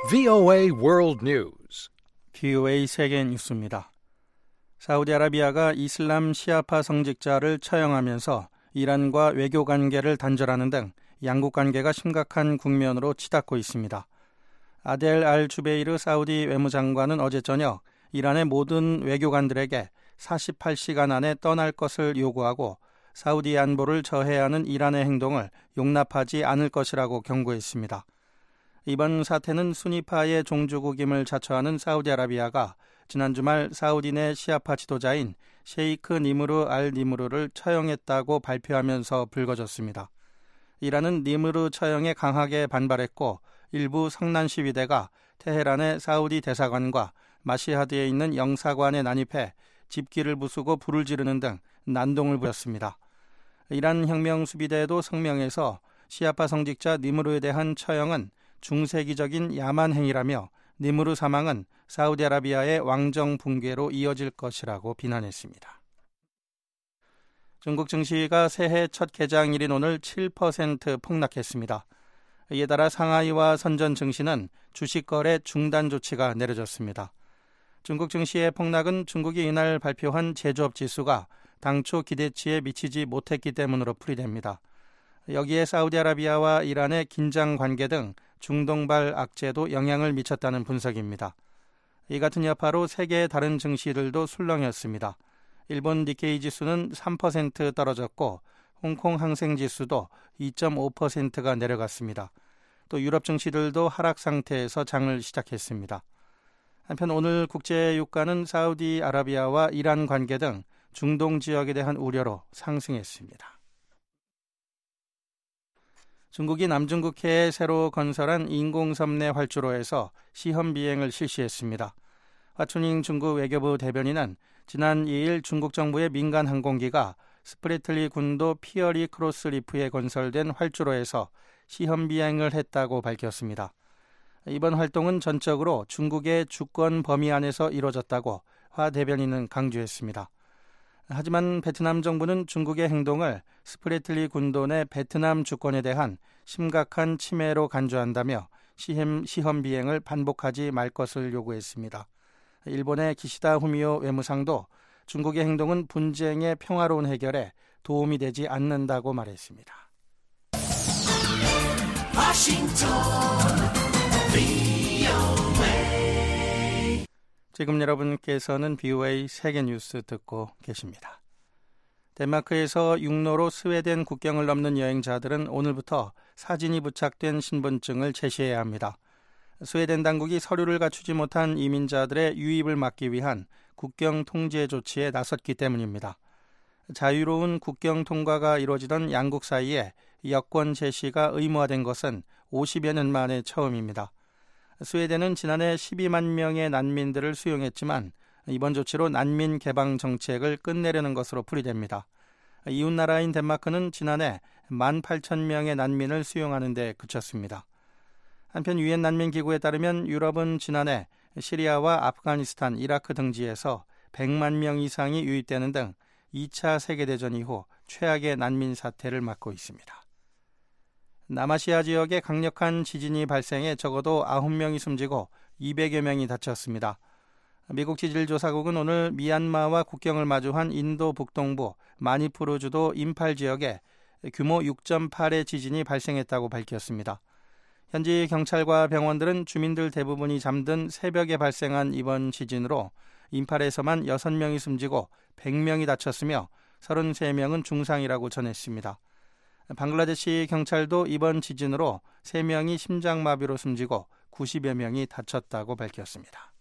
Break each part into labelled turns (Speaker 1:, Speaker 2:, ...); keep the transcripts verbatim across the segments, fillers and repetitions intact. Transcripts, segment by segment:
Speaker 1: 브이오에이 World News.
Speaker 2: 브이오에이 세계 뉴스입니다. 사우디아라비아가 이슬람 시아파 성직자를 처형하면서 이란과 외교 관계를 단절하는 등 양국 관계가 심각한 국면으로 치닫고 있습니다. 아델 알 주베이르 사우디 외무장관은 어제 저녁 이란의 모든 외교관들에게 사십팔 시간 안에 떠날 것을 요구하고 사우디 안보를 저해하는 이란의 행동을 용납하지 않을 것이라고 경고했습니다. 이번 사태는 수니파의 종주국임을 자처하는 사우디아라비아가 지난 주말 사우디 내 시아파 지도자인 셰이크 니무르 알 니무르를 처형했다고 발표하면서 불거졌습니다. 이란은 니무르 처형에 강하게 반발했고 일부 성난 시위대가 테헤란의 사우디 대사관과 마시하드에 있는 영사관에 난입해 집기를 부수고 불을 지르는 등 난동을 부렸습니다. 이란 혁명수비대도 성명에서 시아파 성직자 니무르에 대한 처형은 중세기적인 야만 행위라며 니무르 사망은 사우디아라비아의 왕정 붕괴로 이어질 것이라고 비난했습니다. 중국 증시가 새해 첫 개장일인 오늘 칠 퍼센트 폭락했습니다. 이에 따라 상하이와 선전 증시는 주식 거래 중단 조치가 내려졌습니다. 중국 증시의 폭락은 중국이 이날 발표한 제조업 지수가 당초 기대치에 미치지 못했기 때문으로 풀이됩니다. 여기에 사우디아라비아와 이란의 긴장 관계 등 중동발 악재도 영향을 미쳤다는 분석입니다. 이 같은 여파로 세계의 다른 증시들도 술렁였습니다. 일본 니케이 지수는 삼 퍼센트 떨어졌고 홍콩 항생 지수도 이 점 오 퍼센트가 내려갔습니다. 또 유럽 증시들도 하락 상태에서 장을 시작했습니다. 한편 오늘 국제 유가는 사우디아라비아와 이란 관계 등 중동 지역에 대한 우려로 상승했습니다. 중국이 남중국해에 새로 건설한 인공섬 내 활주로에서 시험 비행을 실시했습니다. 화춘잉 중국 외교부 대변인은 지난 이 일 중국 정부의 민간 항공기가 스프레틀리 군도 피어리 크로스 리프에 건설된 활주로에서 시험 비행을 했다고 밝혔습니다. 이번 활동은 전적으로 중국의 주권 범위 안에서 이루어졌다고 화 대변인은 강조했습니다. 하지만 베트남 정부는 중국의 행동을 스프레틀리 군도 내 베트남 주권에 대한 심각한 침해로 간주한다며 시험, 시험 비행을 반복하지 말 것을 요구했습니다. 일본의 기시다 후미오 외무상도 중국의 행동은 분쟁의 평화로운 해결에 도움이 되지 않는다고 말했습니다.
Speaker 3: 워싱턴 브이오에이
Speaker 2: 지금 여러분께서는 브이오에이 세계 뉴스 듣고 계십니다. 덴마크에서 육로로 스웨덴 국경을 넘는 여행자들은 오늘부터 사진이 부착된 신분증을 제시해야 합니다. 스웨덴 당국이 서류를 갖추지 못한 이민자들의 유입을 막기 위한 국경 통제 조치에 나섰기 때문입니다. 자유로운 국경 통과가 이루어지던 양국 사이에 여권 제시가 의무화된 것은 오십여 년 만에 처음입니다. 스웨덴은 지난해 십이만 명의 난민들을 수용했지만 이번 조치로 난민 개방 정책을 끝내려는 것으로 풀이됩니다. 이웃나라인 덴마크는 지난해 만 팔천 명의 난민을 수용하는 데 그쳤습니다. 한편 유엔 난민기구에 따르면 유럽은 지난해 시리아와 아프가니스탄, 이라크 등지에서 백만 명 이상이 유입되는 등 이 차 세계대전 이후 최악의 난민 사태를 맞고 있습니다. 남아시아 지역에 강력한 지진이 발생해 적어도 아홉 명이 숨지고 이백여 명이 다쳤습니다. 미국 지질조사국은 오늘 미얀마와 국경을 마주한 인도 북동부 마니푸르 주도 임팔 지역에 규모 육 점 팔의 지진이 발생했다고 밝혔습니다. 현지 경찰과 병원들은 주민들 대부분이 잠든 새벽에 발생한 이번 지진으로 임팔에서만 여섯 명이 숨지고 백 명이 다쳤으며 서른세 명은 중상이라고 전했습니다. 방글라데시 경찰도 이번 지진으로 세 명이 심장마비로 숨지고 구십여 명이 다쳤다고 밝혔습니다.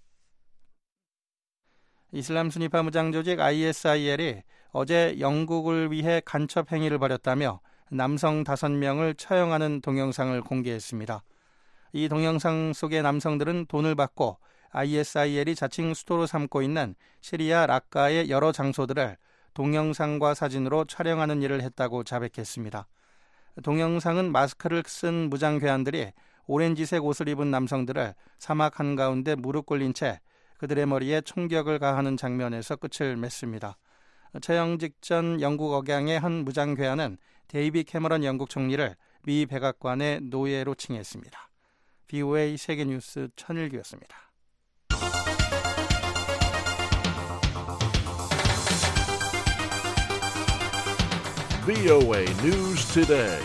Speaker 2: 이슬람 순위파 무장 조직 아이에스아이엘이 어제 영국을 위해 간첩 행위를 벌였다며 남성 다섯 명을 처형하는 동영상을 공개했습니다. 이 동영상 속의 남성들은 돈을 받고 아이에스아이엘이 자칭 수도로 삼고 있는 시리아 라카의 여러 장소들을 동영상과 사진으로 촬영하는 일을 했다고 자백했습니다. 동영상은 마스크를 쓴 무장괴한들이 오렌지색 옷을 입은 남성들을 사막 한가운데 무릎 꿇린 채 그들의 머리에 총격을 가하는 장면에서 끝을 맺습니다. 처형 직전 영국 억양의 한 무장괴한은 데이빗 캐머런 영국 총리를 미 백악관의 노예로 칭했습니다. 브이오에이 세계뉴스 천일규였습니다.
Speaker 1: 브이오에이 News Today.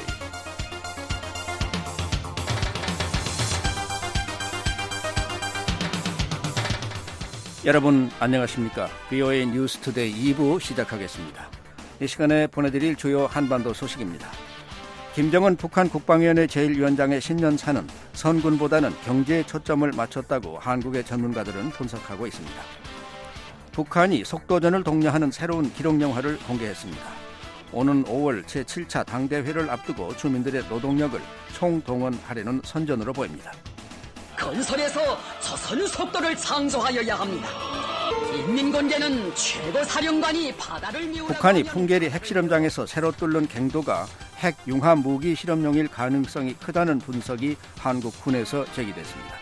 Speaker 4: 여러분 안녕하십니까? 브이오에이 뉴스 투데이 이 부 시작하겠습니다. 이 시간에 보내드릴 주요 한반도 소식입니다. 김정은 북한 국방위원회 제일 위원장의 신년사는 선군보다는 경제에 초점을 맞췄다고 한국의 전문가들은 분석하고 있습니다. 북한이 속도전을 독려하는 새로운 기록영화를 공개했습니다. 오는 오월 제칠 차 당대회를 앞두고 주민들의 노동력을 총동원하려는 선전으로 보입니다.
Speaker 5: 건설에서 저선 속도를 창조하여야 합니다. 인민권계는 최고사령관이 바다를 미우라고
Speaker 4: 북한이 풍계리 핵실험장에서 새로 뚫는 갱도가 핵 융합 무기 실험용일 가능성이 크다는 분석이 한국 군에서 제기됐습니다.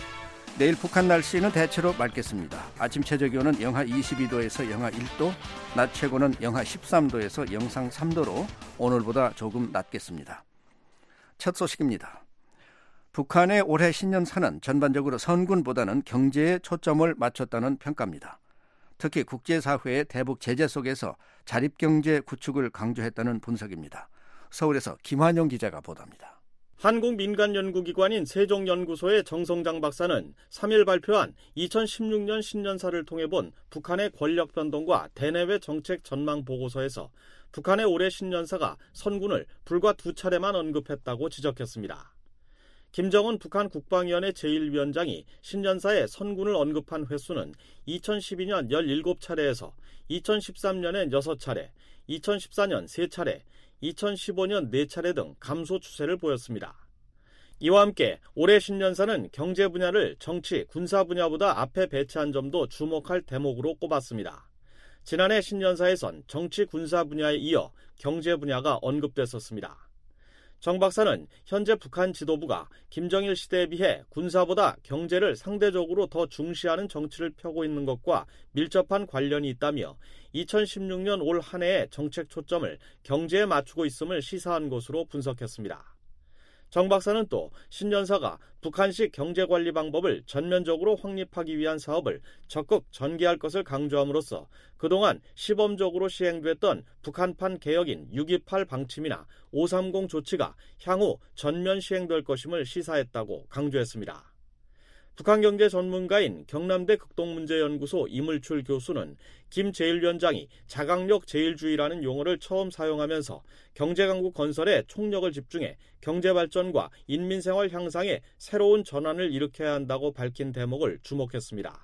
Speaker 4: 내일 북한 날씨는 대체로 맑겠습니다. 아침 최저기온은 영하 이십이 도에서 영하 일 도, 낮 최고는 영하 십삼 도에서 영상 삼 도로 오늘보다 조금 낮겠습니다. 첫 소식입니다. 북한의 올해 신년사는 전반적으로 선군보다는 경제에 초점을 맞췄다는 평가입니다. 특히 국제사회의 대북 제재 속에서 자립경제 구축을 강조했다는 분석입니다. 서울에서 김환영 기자가 보도합니다.
Speaker 6: 한국 민간연구기관인 세종연구소의 정성장 박사는 삼 일 발표한 이천십육 년 신년사를 통해 본 북한의 권력 변동과 대내외 정책 전망 보고서에서 북한의 올해 신년사가 선군을 불과 두 차례만 언급했다고 지적했습니다. 김정은 북한 국방위원회 제일 위원장이 신년사에 선군을 언급한 횟수는 이천십이 년 열일곱 차례에서 이천십삼 년엔 여섯 차례, 이천십사 년 세 차례, 이천십오 년 네 차례 등 감소 추세를 보였습니다. 이와 함께 올해 신년사는 경제 분야를 정치, 군사 분야보다 앞에 배치한 점도 주목할 대목으로 꼽았습니다. 지난해 신년사에선 정치, 군사 분야에 이어 경제 분야가 언급됐었습니다. 정 박사는 현재 북한 지도부가 김정일 시대에 비해 군사보다 경제를 상대적으로 더 중시하는 정치를 펴고 있는 것과 밀접한 관련이 있다며 이천십육 년 올 한 해의 정책 초점을 경제에 맞추고 있음을 시사한 것으로 분석했습니다. 정 박사는 또 신년사가 북한식 경제관리 방법을 전면적으로 확립하기 위한 사업을 적극 전개할 것을 강조함으로써 그동안 시범적으로 시행됐던 북한판 개혁인 육 이팔 방침이나 오삼공 조치가 향후 전면 시행될 것임을 시사했다고 강조했습니다. 북한경제 전문가인 경남대 극동문제연구소 이물출 교수는 김 제일 위원장이 자강력 제일주의라는 용어를 처음 사용하면서 경제강국 건설에 총력을 집중해 경제발전과 인민생활 향상에 새로운 전환을 일으켜야 한다고 밝힌 대목을 주목했습니다.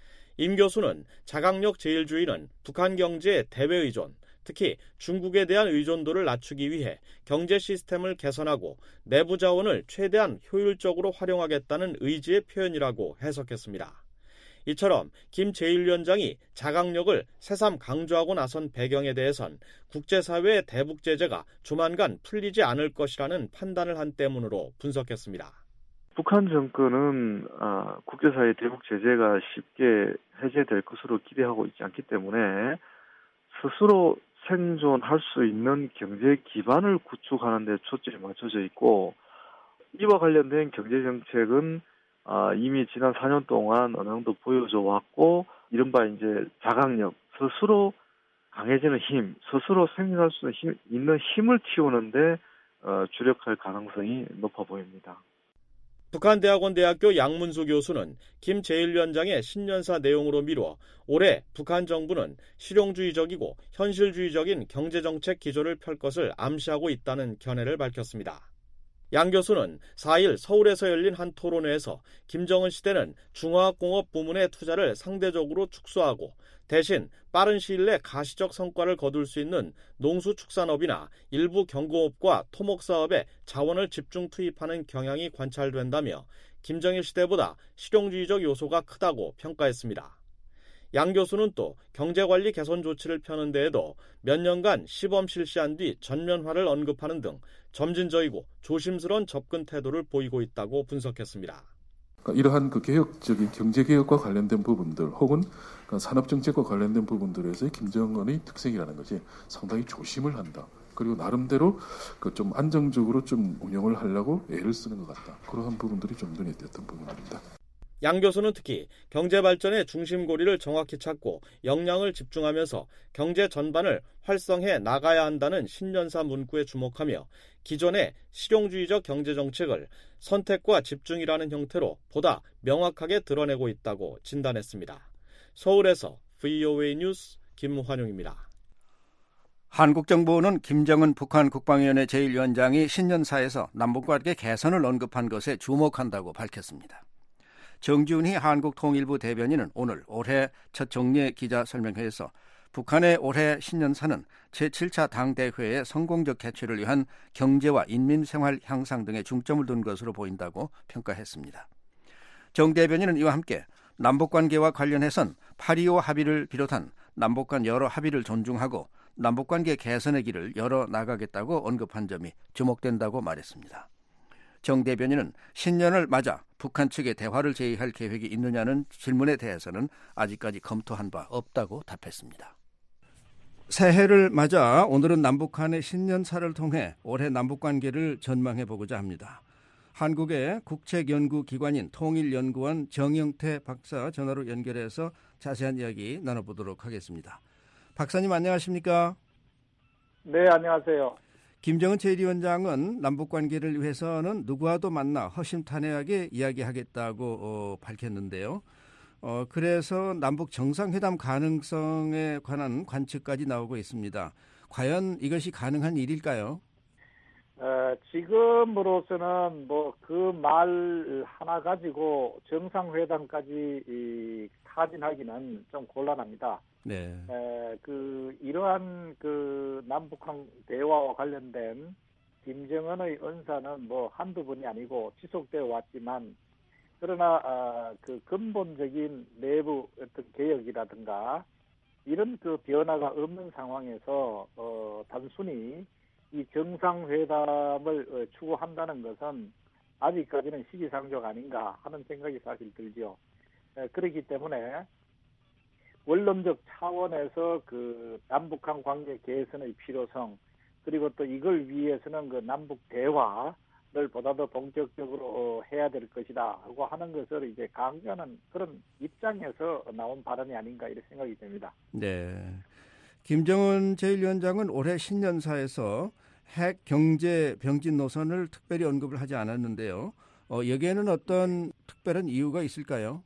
Speaker 6: 임 교수는 자강력 제일주의는 북한 경제의 대외 의존, 특히 중국에 대한 의존도를 낮추기 위해 경제 시스템을 개선하고 내부 자원을 최대한 효율적으로 활용하겠다는 의지의 표현이라고 해석했습니다. 이처럼 김 제일 위원장이 자강력을 새삼 강조하고 나선 배경에 대해선 국제사회의 대북 제재가 조만간 풀리지 않을 것이라는 판단을 한 때문으로 분석했습니다.
Speaker 7: 북한 정권은 아, 국제사회의 대북 제재가 쉽게 해제될 것으로 기대하고 있지 않기 때문에 스스로 생존할 수 있는 경제 기반을 구축하는 데 초점이 맞춰져 있고, 이와 관련된 경제정책은 아, 이미 지난 사 년 동안 어느 정도 보여줘 왔고, 이른바 이제 자강력, 스스로 강해지는 힘, 스스로 생존할 수 힘, 있는 힘을 키우는데 어, 주력할 가능성이 높아 보입니다.
Speaker 6: 북한대학원대학교 양문수 교수는 김 제일 위원장의 신년사 내용으로 미루어 올해 북한 정부는 실용주의적이고 현실주의적인 경제정책 기조를 펼 것을 암시하고 있다는 견해를 밝혔습니다. 양 교수는 사 일 서울에서 열린 한 토론회에서 김정은 시대는 중화학공업 부문의 투자를 상대적으로 축소하고 대신 빠른 시일 내 가시적 성과를 거둘 수 있는 농수축산업이나 일부 경공업과 토목사업에 자원을 집중 투입하는 경향이 관찰된다며 김정일 시대보다 실용주의적 요소가 크다고 평가했습니다. 양 교수는 또 경제관리 개선 조치를 펴는 데에도 몇 년간 시범 실시한 뒤 전면화를 언급하는 등 점진적이고 조심스러운 접근 태도를 보이고 있다고 분석했습니다.
Speaker 8: 그러니까 이러한 그 개혁적인 경제개혁과 관련된 부분들 혹은 산업정책과 관련된 부분들에서의 김정은의 특색이라는 것이 상당히 조심을 한다. 그리고 나름대로 그 좀 안정적으로 좀 운영을 하려고 애를 쓰는 것 같다. 그런 부분들이 좀 눈에 띄었던 부분입니다.
Speaker 6: 양 교수는 특히 경제 발전의 중심고리를 정확히 찾고 역량을 집중하면서 경제 전반을 활성해 나가야 한다는 신년사 문구에 주목하며 기존의 실용주의적 경제 정책을 선택과 집중이라는 형태로 보다 명확하게 드러내고 있다고 진단했습니다. 서울에서 브이오에이 뉴스 김환용입니다.
Speaker 4: 한국정부는 김정은 북한 국방위원회 제일 위원장이 신년사에서 남북관계 개선을 언급한 것에 주목한다고 밝혔습니다. 정준희 한국통일부 대변인은 오늘 올해 첫 정례 기자설명회에서 북한의 올해 신년사는 제칠 차 당대회의 성공적 개최를 위한 경제와 인민생활 향상 등에 중점을 둔 것으로 보인다고 평가했습니다. 정 대변인은 이와 함께 남북관계와 관련해선 팔이오 합의를 비롯한 남북 간 여러 합의를 존중하고 남북관계 개선의 길을 열어 나가겠다고 언급한 점이 주목된다고 말했습니다. 정 대변인은 신년을 맞아 북한 측에 대화를 제의할 계획이 있느냐는 질문에 대해서는 아직까지 검토한 바 없다고 답했습니다. 새해를 맞아 오늘은 남북한의 신년사를 통해 올해 남북관계를 전망해 보고자 합니다. 한국의 국책연구기관인 통일연구원 정영태 박사 전화로 연결해서 자세한 이야기 나눠보도록 하겠습니다. 박사님 안녕하십니까?
Speaker 9: 네, 안녕하세요.
Speaker 4: 김정은 제일 위원장은 남북관계를 위해서는 누구와도 만나 허심탄회하게 이야기하겠다고 어, 밝혔는데요. 어, 그래서 남북 정상회담 가능성에 관한 관측까지 나오고 있습니다. 과연 이것이 가능한 일일까요?
Speaker 9: 어, 지금으로서는 뭐 그 말 하나 가지고 정상회담까지 이, 타진하기는 좀 곤란합니다.
Speaker 4: 네.
Speaker 9: 에, 그 이러한 그 남북한 대화와 관련된 김정은의 언사는 뭐 한두 번이 아니고 지속되어 왔지만 그러나 어, 그 근본적인 내부 어떤 개혁이라든가 이런 그 변화가 없는 상황에서 어, 단순히 이 정상회담을 어, 추구한다는 것은 아직까지는 시기상조가 아닌가 하는 생각이 사실 들죠. 에, 그렇기 때문에 원론적 차원에서 그 남북한 관계 개선의 필요성 그리고 또 이걸 위해서는 그 남북 대화를 보다 더 본격적으로 해야 될 것이다 하고 하는 것을 이제 강조하는 그런 입장에서 나온 발언이 아닌가 이런 생각이 듭니다.
Speaker 4: 네. 김정은 제일 위원장은 올해 신년사에서 핵 경제 병진 노선을 특별히 언급을 하지 않았는데요. 어, 여기에는 어떤 특별한 이유가 있을까요?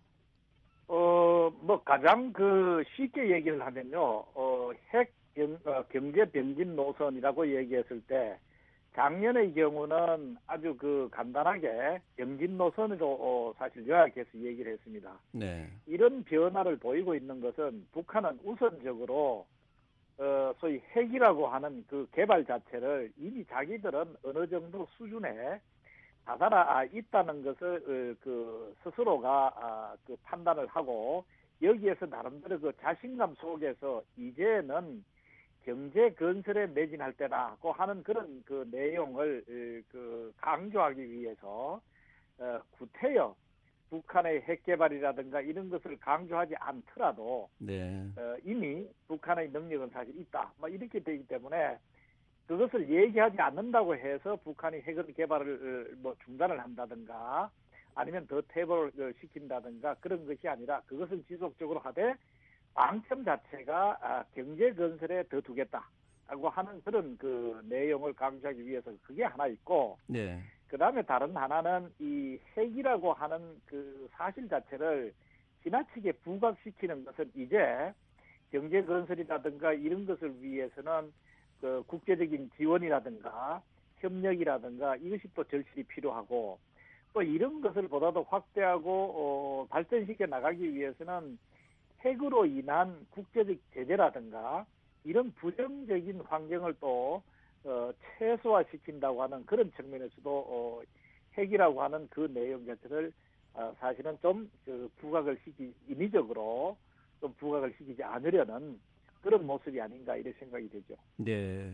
Speaker 9: 어, 뭐 가장 그 쉽게 얘기를 하면요, 어, 핵 경, 어, 경제 병진 노선이라고 얘기했을 때 작년의 경우는 아주 그 간단하게 병진 노선으로 어, 사실 요약해서 얘기를 했습니다.
Speaker 4: 네.
Speaker 9: 이런 변화를 보이고 있는 것은 북한은 우선적으로 어, 소위 핵이라고 하는 그 개발 자체를 이미 자기들은 어느 정도 수준에 다다라 있다는 것을 어, 그 스스로가 아, 그 판단을 하고 여기에서 나름대로 그 자신감 속에서 이제는 경제 건설에 매진할 때라고 하는 그런 그 내용을 어, 그 강조하기 위해서 어, 구태여 북한의 핵 개발이라든가 이런 것을 강조하지 않더라도
Speaker 4: 네.
Speaker 9: 어, 이미 북한의 능력은 사실 있다. 뭐 이렇게 되기 때문에 그것을 얘기하지 않는다고 해서 북한이 핵 개발을 뭐 중단을 한다든가 아니면 더 태보를 시킨다든가 그런 것이 아니라 그것을 지속적으로 하되 방점 자체가 경제 건설에 더 두겠다라고 하는 그런 그 내용을 강조하기 위해서 그게 하나 있고
Speaker 4: 네.
Speaker 9: 그 다음에 다른 하나는 이 핵이라고 하는 그 사실 자체를 지나치게 부각시키는 것은 이제 경제 건설이라든가 이런 것을 위해서는 그 국제적인 지원이라든가 협력이라든가 이것이 또 절실히 필요하고 또 이런 것을 보다도 확대하고 어, 발전시켜 나가기 위해서는 핵으로 인한 국제적 제재라든가 이런 부정적인 환경을 또 어, 최소화시킨다고 하는 그런 측면에서도 어, 핵이라고 하는 그 내용 자체를 어, 사실은 좀 그 부각을 시키 인위적으로 좀 부각을 시키지 않으려는 그런 모습이 아닌가 이런 생각이 되죠.
Speaker 4: 네.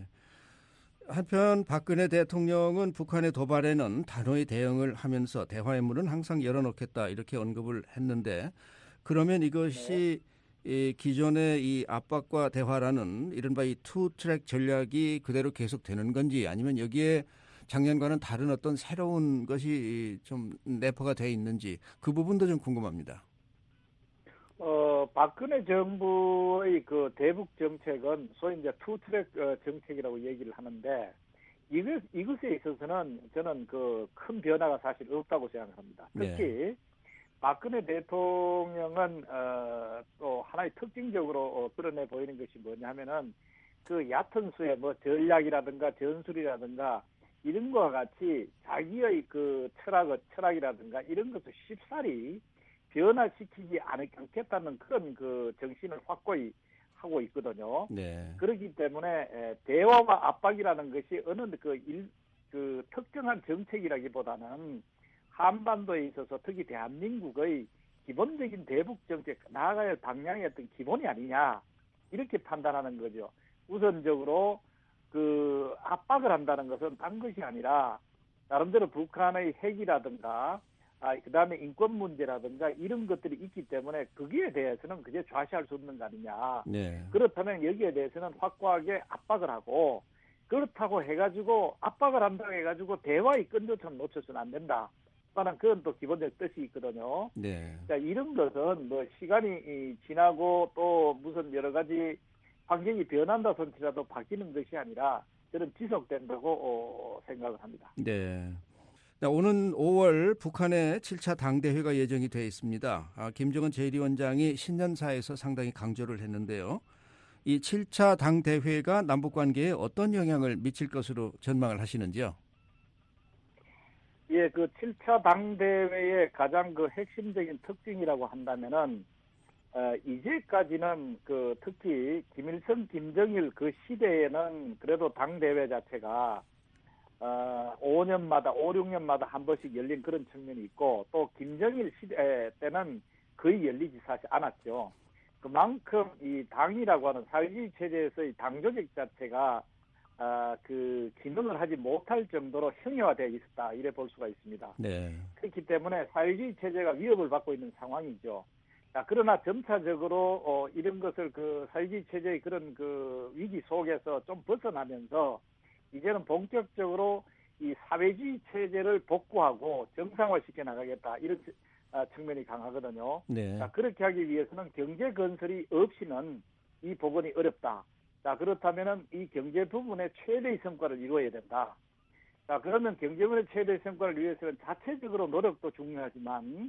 Speaker 4: 한편 박근혜 대통령은 북한의 도발에는 단호히 대응을 하면서 대화의 문은 항상 열어놓겠다 이렇게 언급을 했는데 그러면 이것이 이 기존의 이 압박과 대화라는 이른바 이 투 트랙 전략이 그대로 계속되는 건지 아니면 여기에 작년과는 다른 어떤 새로운 것이 좀 내포가 돼 있는지 그 부분도 좀 궁금합니다.
Speaker 9: 어, 박근혜 정부의 그 대북 정책은 소위 이제 투 트랙 정책이라고 얘기를 하는데 이것, 이것에 있어서는 저는 그 큰 변화가 사실 없다고 생각합니다. 특히 네. 박근혜 대통령은 어, 또 하나의 특징적으로 어, 드러내 보이는 것이 뭐냐면은 그 얕은 수의 뭐 전략이라든가 전술이라든가 이런 거와 같이 자기의 그 철학, 철학이라든가 이런 것을 쉽사리 변화시키지 않겠다는 그런 그 정신을 확고히 하고 있거든요. 네. 그렇기 때문에 대화와 압박이라는 것이 어느 그, 일, 그 특정한 정책이라기보다는 한반도에 있어서 특히 대한민국의 기본적인 대북 정책 나아가야 할 방향의 어떤 기본이 아니냐 이렇게 판단하는 거죠. 우선적으로 그 압박을 한다는 것은 딴 것이 아니라 나름대로 북한의 핵이라든가 아, 그 다음에 인권 문제라든가 이런 것들이 있기 때문에 거기에 대해서는 그저 좌시할 수 없는 거 아니냐. 네. 그렇다면 여기에 대해서는 확고하게 압박을 하고 그렇다고 해가지고 압박을 한다고 해가지고 대화의 끈조차 놓쳐서는 안 된다. 라는 그런 또 기본적 뜻이 있거든요. 네. 자, 이런 것은 뭐 시간이 지나고 또 무슨 여러 가지 환경이 변한다 손치라도 바뀌는 것이 아니라 저는 지속된다고 어, 생각을 합니다.
Speaker 4: 네. 오는 오월 북한의 칠 차 당대회가 예정이 되어 있습니다. 아, 김정은 제일 위원장이 신년사에서 상당히 강조를 했는데요. 이 칠 차 당대회가 남북관계에 어떤 영향을 미칠 것으로 전망을 하시는지요?
Speaker 9: 예, 그 칠 차 당대회의 가장 그 핵심적인 특징이라고 한다면은, 어, 이제까지는 그 특히 김일성, 김정일 그 시대에는 그래도 당대회 자체가 어, 오 년마다, 오, 육 년마다 한 번씩 열린 그런 측면이 있고, 또 김정일 시대 때는 거의 열리지 사실 않았죠. 그만큼 이 당이라고 하는 사회주의 체제에서의 당 조직 자체가 아, 그 기능을 하지 못할 정도로 형해화되어 있었다 이래 볼 수가 있습니다. 네. 그렇기 때문에 사회주의 체제가 위협을 받고 있는 상황이죠. 자, 그러나 점차적으로 어, 이런 것을 그 사회주의 체제의 그런 그 위기 속에서 좀 벗어나면서 이제는 본격적으로 이 사회주의 체제를 복구하고 정상화시켜 나가겠다 이런 아, 측면이 강하거든요. 네. 자, 그렇게 하기 위해서는 경제 건설이 없이는 이 복원이 어렵다. 자, 그렇다면은 이 경제 부분의 최대의 성과를 이루어야 된다. 자, 그러면 경제 부분의 최대의 성과를 위해서는 자체적으로 노력도 중요하지만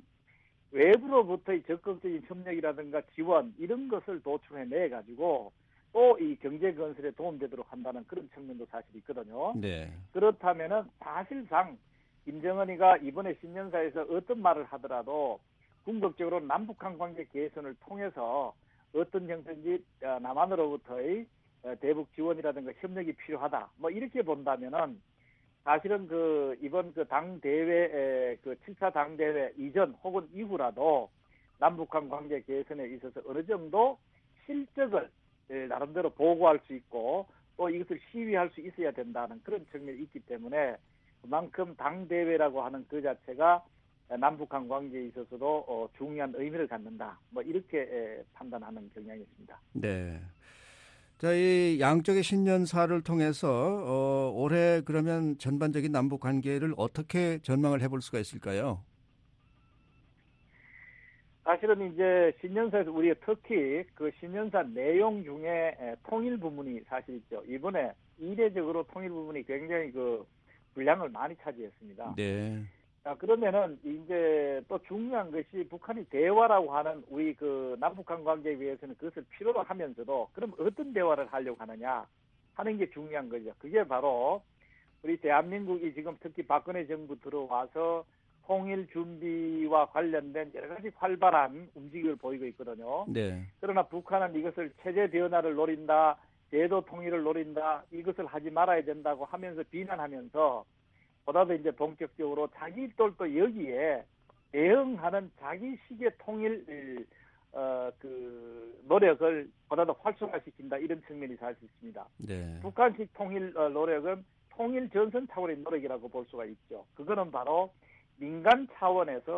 Speaker 9: 외부로부터의 적극적인 협력이라든가 지원 이런 것을 도출해내 가지고 또 이 경제 건설에 도움되도록 한다는 그런 측면도 사실 있거든요. 네. 그렇다면은 사실상 김정은이가 이번에 신년사에서 어떤 말을 하더라도 궁극적으로 남북한 관계 개선을 통해서 어떤 형태인지 남한으로부터의 대북 지원이라든가 협력이 필요하다. 뭐 이렇게 본다면은 사실은 그 이번 그 당 대회 그 칠 차 당 대회 이전 혹은 이후라도 남북한 관계 개선에 있어서 어느 정도 실적을 나름대로 보고할 수 있고 또 이것을 시위할 수 있어야 된다는 그런 측면이 있기 때문에 그만큼 당 대회라고 하는 그 자체가 남북한 관계에 있어서도 어, 중요한 의미를 갖는다. 뭐 이렇게 에, 판단하는 경향이 있습니다.
Speaker 4: 네. 자, 이 양쪽의 신년사를 통해서 어, 올해 그러면 전반적인 남북 관계를 어떻게 전망을 해볼 수가 있을까요?
Speaker 9: 사실은 이제 신년사에서 우리가 특히 그 신년사 내용 중에 에, 통일 부분이 사실 있죠. 이번에 이례적으로 통일 부분이 굉장히 그 분량을 많이 차지했습니다. 네. 자, 그러면은 이제 또 중요한 것이 북한이 대화라고 하는 우리 그 남북한 관계에 위해서는 그것을 필요로 하면서도 그럼 어떤 대화를 하려고 하느냐 하는 게 중요한 거죠. 그게 바로 우리 대한민국이 지금 특히 박근혜 정부 들어와서 통일 준비와 관련된 여러 가지 활발한 움직임을 보이고 있거든요. 네. 그러나 북한은 이것을 체제 변화를 노린다, 제도 통일을 노린다, 이것을 하지 말아야 된다고 하면서 비난하면서 보다도 이제 본격적으로 자기들도 여기에 대응하는 자기식의 통일 어, 그 노력을 보다도 활성화시킨다 이런 측면이 사실 있습니다. 네. 북한식 통일 노력은 통일 전선 차원의 노력이라고 볼 수가 있죠. 그거는 바로 민간 차원에서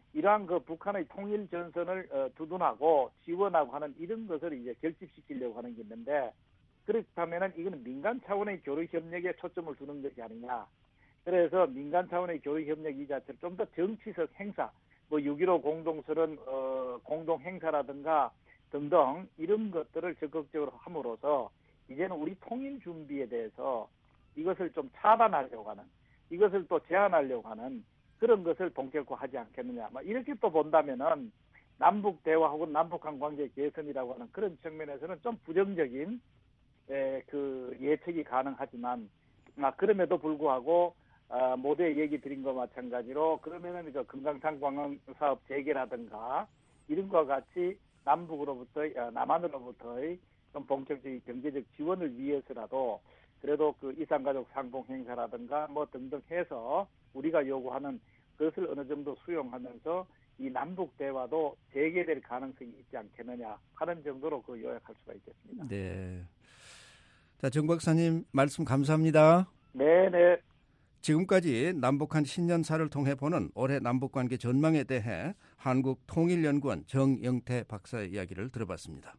Speaker 9: 이러한 그 북한의 통일 전선을 어, 두둔하고 지원하고 하는 이런 것을 이제 결집시키려고 하는 게 있는데, 그렇다면은 이거는 민간 차원의 교류 협력에 초점을 두는 것이 아니냐. 그래서 민간 차원의 교류 협력 이 자체를 좀 더 정치적 행사, 뭐 육점일오 공동설은 어, 공동 행사라든가 등등 이런 것들을 적극적으로 함으로써 이제는 우리 통일 준비에 대해서 이것을 좀 차단하려고 하는, 이것을 또 제한하려고 하는 그런 것을 본격화하지 않겠느냐. 이렇게 또 본다면은 남북 대화 혹은 남북한 관계 개선이라고 하는 그런 측면에서는 좀 부정적인 에, 그 예측이 가능하지만, 아, 그럼에도 불구하고 아, 모두의 얘기 드린 것과 마찬가지로 그러면은 그 금강산 관광 사업 재개라든가 이런 것과 같이 남북으로부터의 아, 남한으로부터의 좀 본격적인 경제적 지원을 위해서라도 그래도 그 이산가족 상봉 행사라든가 뭐 등등 해서 우리가 요구하는 그것을 어느 정도 수용하면서 이 남북 대화도 재개될 가능성이 있지 않겠느냐 하는 정도로 그 요약할 수가 있겠습니다.
Speaker 4: 네. 자, 정 박사님 말씀 감사합니다.
Speaker 9: 네, 네.
Speaker 4: 지금까지 남북한 신년사를 통해 보는 올해 남북관계 전망에 대해 한국통일연구원 정영태 박사의 이야기를 들어봤습니다.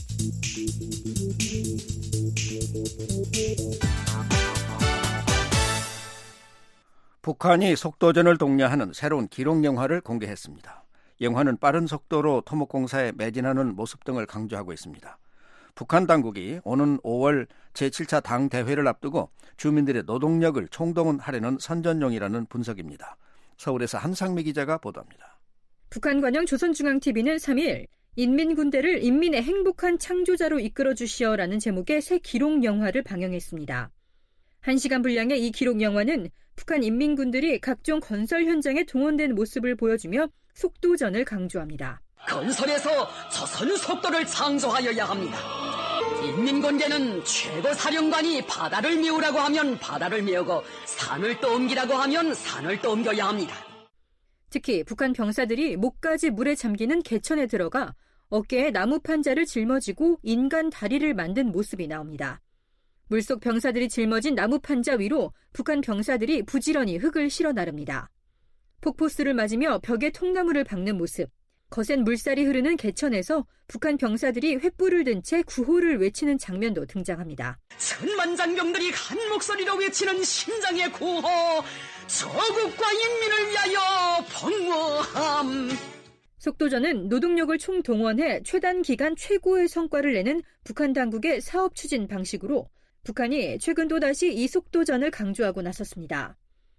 Speaker 4: 북한이 속도전을 독려하는 새로운 기록영화를 공개했습니다. 영화는 빠른 속도로 토목공사에 매진하는 모습 등을 강조하고 있습니다. 북한 당국이 오는 오월 제칠 차 당대회를 앞두고 주민들의 노동력을 총동원하려는 선전용이라는 분석입니다. 서울에서 한상미 기자가 보도합니다.
Speaker 10: 북한 관영 조선중앙티비는 삼 일 인민군대를 인민의 행복한 창조자로 이끌어주시오라는 제목의 새 기록영화를 방영했습니다. 한 시간 분량의 이 기록영화는 북한 인민군들이 각종 건설 현장에 동원된 모습을 보여주며 속도전을 강조합니다.
Speaker 5: 건설에서 저선 속도를 창조하여야 합니다. 인민군대는 최고 사령관이 바다를 메우라고 하면 바다를 메우고 산을 떠옮기라고 하면 산을 떠옮겨야 합니다.
Speaker 10: 특히 북한 병사들이 목까지 물에 잠기는 개천에 들어가 어깨에 나무 판자를 짊어지고 인간 다리를 만든 모습이 나옵니다. 물속 병사들이 짊어진 나무 판자 위로 북한 병사들이 부지런히 흙을 실어 나릅니다. 폭포수를 맞으며 벽에 통나무를 박는 모습, 거센 물살이 흐르는 개천에서 북한 병사들이 횃불을 든 채 구호를 외치는 장면도 등장합니다.
Speaker 5: 천만 장병들이 한 목소리로 외치는 심장의 구호, 조국과 인민을 위하여 복무함.
Speaker 10: 속도전은 노동력을 총동원해 최단 기간 최고의 성과를 내는 북한 당국의 사업 추진 방식으로 북한이 최근 또다시 이 속도전을 강조하고 나섰습니다.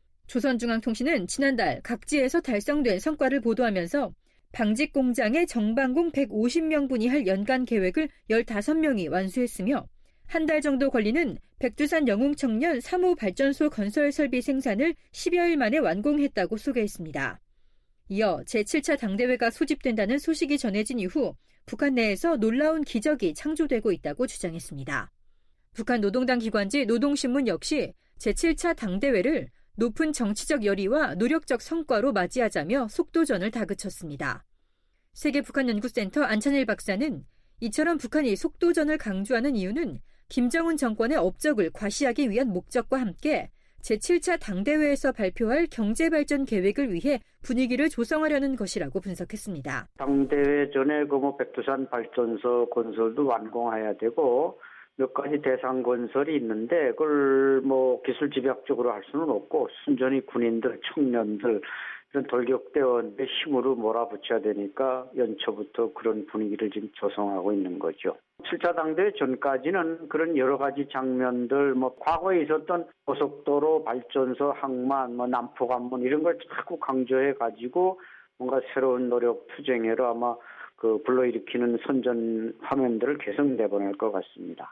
Speaker 10: 조선중앙통신은 지난달 각지에서 달성된 성과를 보도하면서 방직 공장의 정방공 백오십 명분이 할 연간 계획을 열다섯 명이 완수했으며 한 달 정도 걸리는 백두산 영웅청년 삼 호 발전소 건설 설비 생산을 십여일 만에 완공했다고 소개했습니다. 이어 제칠 차 당대회가 소집된다는 소식이 전해진 이후 북한 내에서 놀라운 기적이 창조되고 있다고 주장했습니다. 북한 노동당 기관지 노동신문 역시 제칠 차 당대회를 높은 정치적 열의와 노력적 성과로 맞이하자며 속도전을 다그쳤습니다. 세계북한연구센터 안찬일 박사는 이처럼 북한이 속도전을 강조하는 이유는 김정은 정권의 업적을 과시하기 위한 목적과 함께 제칠 차 당대회에서 발표할 경제발전 계획을 위해 분위기를 조성하려는 것이라고 분석했습니다.
Speaker 11: 당대회 전에 그 뭐 백두산 발전소 건설도 완공해야 되고 몇 가지 대상 건설이 있는데 그걸 뭐 기술 집약적으로 할 수는 없고 순전히 군인들, 청년들 이런 돌격대원의 힘으로 몰아붙여야 되니까 연초부터 그런 분위기를 지금 조성하고 있는 거죠. 칠 차 당대회 전까지는 그런 여러 가지 장면들, 뭐 과거에 있었던 고속도로, 발전소, 항만, 뭐 남포관문 이런 걸 자꾸 강조해 가지고 뭔가 새로운 노력 투쟁으로 아마 그 불러일으키는 선전 화면들을 계속 내보낼 것 같습니다.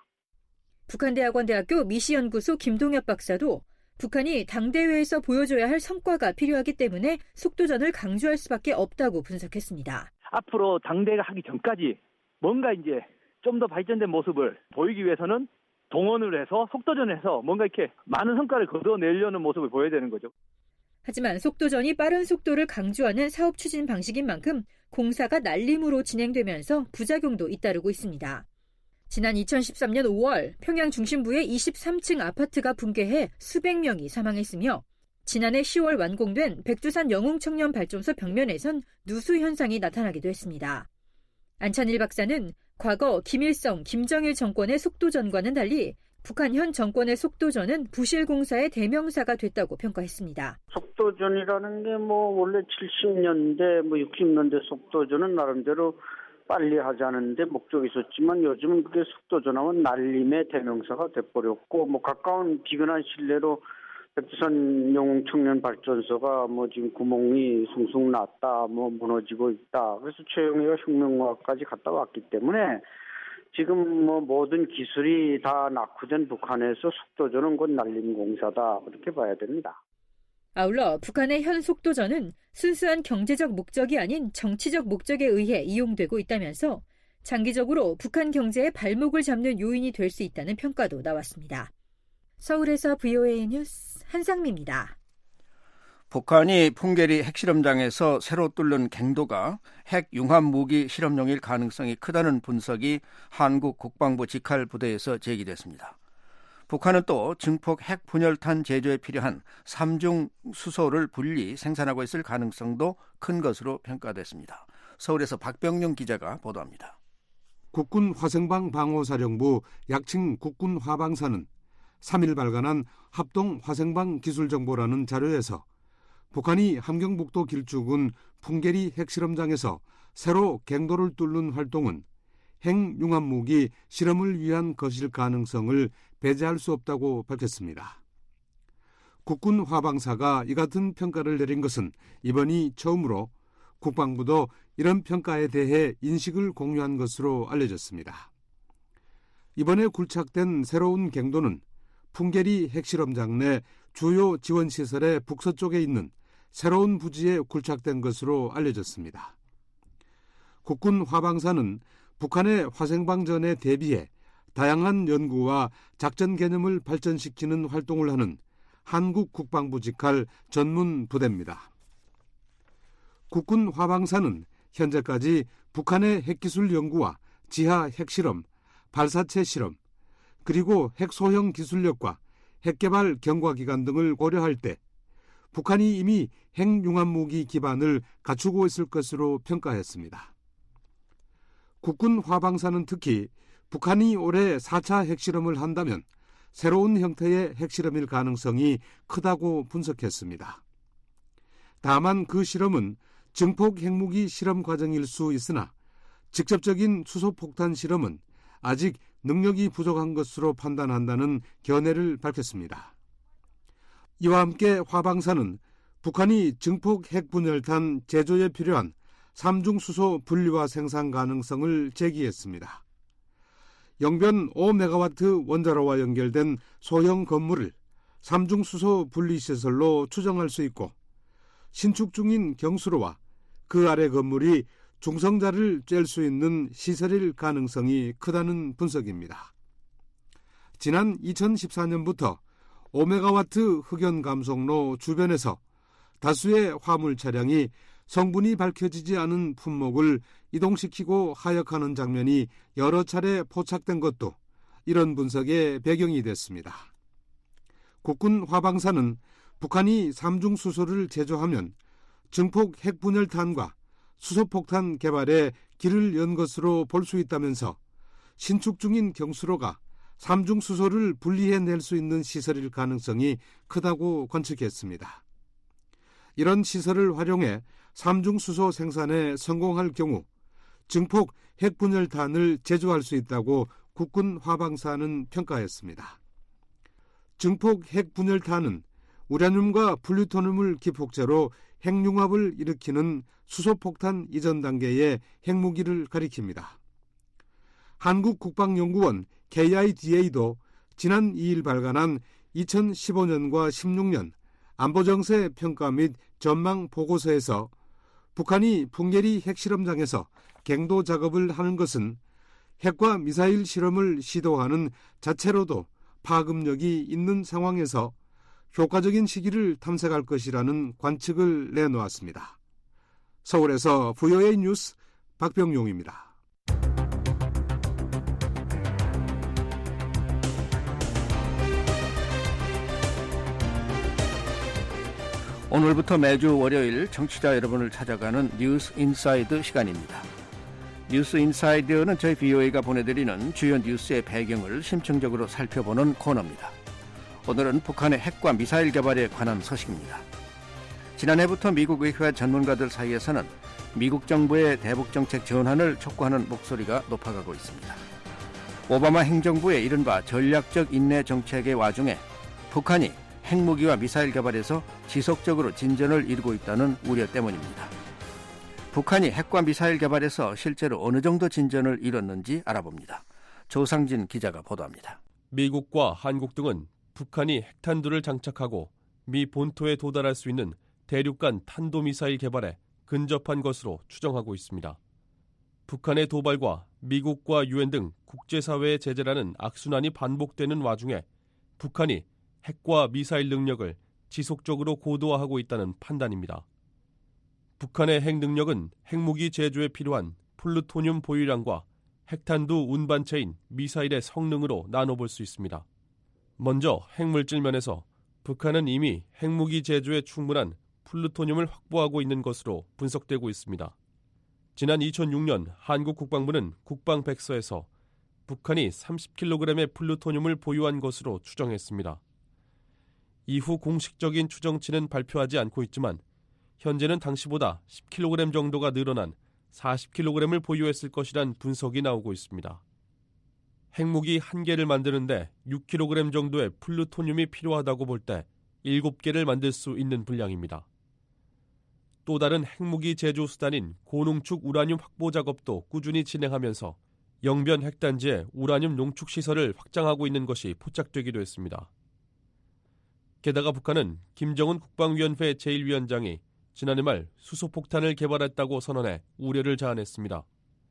Speaker 10: 북한대학원대학교 미시연구소 김동엽 박사도 북한이 당대회에서 보여줘야 할 성과가 필요하기 때문에 속도전을 강조할 수밖에 없다고 분석했습니다.
Speaker 12: 앞으로 당대회가 하기 전까지 뭔가 이제 좀 더 발전된 모습을 보이기 위해서는 동원을 해서 속도전을 해서 뭔가 이렇게 많은 성과를 거둬내려는 모습을 보여야 되는 거죠.
Speaker 10: 하지만 속도전이 빠른 속도를 강조하는 사업 추진 방식인 만큼 공사가 날림으로 진행되면서 부작용도 잇따르고 있습니다. 지난 이천십삼 년 오월 평양 중심부의 이십삼 층 아파트가 붕괴해 수백 명이 사망했으며 지난해 시월 완공된 백두산 영웅청년발전소 벽면에선 누수 현상이 나타나기도 했습니다. 안찬일 박사는 과거 김일성, 김정일 정권의 속도전과는 달리 북한 현 정권의 속도전은 부실공사의 대명사가 됐다고 평가했습니다.
Speaker 11: 속도전이라는 게 뭐 원래 칠십 년대, 뭐 육십 년대 속도전은 나름대로 빨리 하자는데 목적이 있었지만 요즘은 그게 속도전하면 날림의 대명사가 돼버렸고 뭐 가까운 비근한 신뢰로 백두산 영웅청년발전소가 뭐 지금 구멍이 숭숭 났다, 뭐 무너지고 있다. 그래서 최영희가 혁명과까지 갔다 왔기 때문에 지금 뭐 모든 기술이 다 낙후된 북한에서 속도전은 곧 날림공사다 그렇게 봐야 됩니다.
Speaker 10: 아울러 북한의 현 속도전은 순수한 경제적 목적이 아닌 정치적 목적에 의해 이용되고 있다면서 장기적으로 북한 경제의 발목을 잡는 요인이 될 수 있다는 평가도 나왔습니다. 서울에서 브이오에이 뉴스 한상미입니다.
Speaker 4: 북한이 풍계리 핵실험장에서 새로 뚫는 갱도가 핵 융합 무기 실험용일 가능성이 크다는 분석이 한국 국방부 직할부대에서 제기됐습니다. 북한은 또 증폭 핵 분열탄 제조에 필요한 삼중 수소를 분리 생산하고 있을 가능성도 큰 것으로 평가됐습니다. 서울에서 박병용 기자가 보도합니다.
Speaker 13: 국군 화성방 방호사령부 약칭 국군 화방사는 삼 일 발간한 합동 화성방 기술정보라는 자료에서 북한이 함경북도 길쭉은 풍계리 핵실험장에서 새로 갱도를 뚫는 활동은 핵융합무기 실험을 위한 것일 가능성을 배제할 수 없다고 밝혔습니다. 국군 화방사가 이 같은 평가를 내린 것은 이번이 처음으로 국방부도 이런 평가에 대해 인식을 공유한 것으로 알려졌습니다. 이번에 굴착된 새로운 갱도는 풍계리 핵실험장 내 주요 지원시설의 북서쪽에 있는 새로운 부지에 굴착된 것으로 알려졌습니다. 국군 화방사는 북한의 화생방전에 대비해 다양한 연구와 작전 개념을 발전시키는 활동을 하는 한국 국방부 직할 전문 부대입니다. 국군 화방사는 현재까지 북한의 핵기술 연구와 지하 핵실험, 발사체 실험, 그리고 핵소형 기술력과 핵개발 경과기간 등을 고려할 때 북한이 이미 핵융합무기 기반을 갖추고 있을 것으로 평가했습니다. 국군 화방사는 특히 북한이 올해 사 차 핵실험을 한다면 새로운 형태의 핵실험일 가능성이 크다고 분석했습니다. 다만 그 실험은 증폭 핵무기 실험 과정일 수 있으나 직접적인 수소폭탄 실험은 아직 능력이 부족한 것으로 판단한다는 견해를 밝혔습니다. 이와 함께 화방사는 북한이 증폭 핵분열탄 제조에 필요한 삼중수소 분리화 생산 가능성을 제기했습니다. 영변 오 메가와트 원자로와 연결된 소형 건물을 삼중수소 분리시설로 추정할 수 있고 신축 중인 경수로와 그 아래 건물이 중성자를 쬐을 수 있는 시설일 가능성이 크다는 분석입니다. 지난 이천십사 년부터 오 메가와트 흑연 감속로 주변에서 다수의 화물 차량이 성분이 밝혀지지 않은 품목을 이동시키고 하역하는 장면이 여러 차례 포착된 것도 이런 분석의 배경이 됐습니다. 국군 화방사는 북한이 삼중수소를 제조하면 증폭 핵분열탄과 수소폭탄 개발에 길을 연 것으로 볼 수 있다면서 신축 중인 경수로가 삼중수소를 분리해낼 수 있는 시설일 가능성이 크다고 관측했습니다. 이런 시설을 활용해 삼중수소 생산에 성공할 경우 증폭 핵분열탄을 제조할 수 있다고 국군 화방사는 평가했습니다. 증폭 핵분열탄은 우라늄과 플루토늄을 기폭제로 핵융합을 일으키는 수소폭탄 이전 단계의 핵무기를 가리킵니다. 한국국방연구원 케이아이디에이도 지난 이 일 발간한 이천십오 년과 십육 년 안보정세 평가 및 전망 보고서에서 북한이 풍계리 핵실험장에서 갱도 작업을 하는 것은 핵과 미사일 실험을 시도하는 자체로도 파급력이 있는 상황에서 효과적인 시기를 탐색할 것이라는 관측을 내놓았습니다. 서울에서 브이오에이 뉴스 박병용입니다.
Speaker 4: 오늘부터 매주 월요일 청취자 여러분을 찾아가는 뉴스 인사이드 시간입니다. 뉴스 인사이드는 저희 비오에이가 보내드리는 주요 뉴스의 배경을 심층적으로 살펴보는 코너입니다. 오늘은 북한의 핵과 미사일 개발에 관한 소식입니다. 지난해부터 미국 의회 전문가들 사이에서는 미국 정부의 대북정책 전환을 촉구하는 목소리가 높아가고 있습니다. 오바마 행정부의 이른바 전략적 인내 정책의 와중에 북한이 핵무기와 미사일 개발에서 지속적으로 진전을 이루고 있다는 우려 때문입니다. 북한이 핵과 미사일 개발에서 실제로 어느 정도 진전을 이뤘는지 알아봅니다. 조상진 기자가 보도합니다.
Speaker 14: 미국과 한국 등은 북한이 핵탄두를 장착하고 미 본토에 도달할 수 있는 대륙간 탄도미사일 개발에 근접한 것으로 추정하고 있습니다. 북한의 도발과 미국과 유엔 등 국제사회의 제재라는 악순환이 반복되는 와중에 북한이 핵과 미사일 능력을 지속적으로 고도화하고 있다는 판단입니다. 북한의 핵 능력은 핵무기 제조에 필요한 플루토늄 보유량과 핵탄두 운반체인 미사일의 성능으로 나눠볼 수 있습니다. 먼저 핵물질 면에서 북한은 이미 핵무기 제조에 충분한 플루토늄을 확보하고 있는 것으로 분석되고 있습니다. 지난 이천육 년 한국 국방부는 국방백서에서 북한이 삼십 킬로그램의 플루토늄을 보유한 것으로 추정했습니다. 이후 공식적인 추정치는 발표하지 않고 있지만 현재는 당시보다 십 킬로그램 정도가 늘어난 사십 킬로그램을 보유했을 것이란 분석이 나오고 있습니다. 핵무기 한 개를 만드는데 육 킬로그램 정도의 플루토늄이 필요하다고 볼 때 일곱 개를 만들 수 있는 분량입니다. 또 다른 핵무기 제조 수단인 고농축 우라늄 확보 작업도 꾸준히 진행하면서 영변 핵단지에 우라늄 농축 시설을 확장하고 있는 것이 포착되기도 했습니다. 게다가 북한은 김정은 국방위원회 제일 위원장이 지난해 말 수소폭탄을 개발했다고 선언해 우려를 자아냈습니다.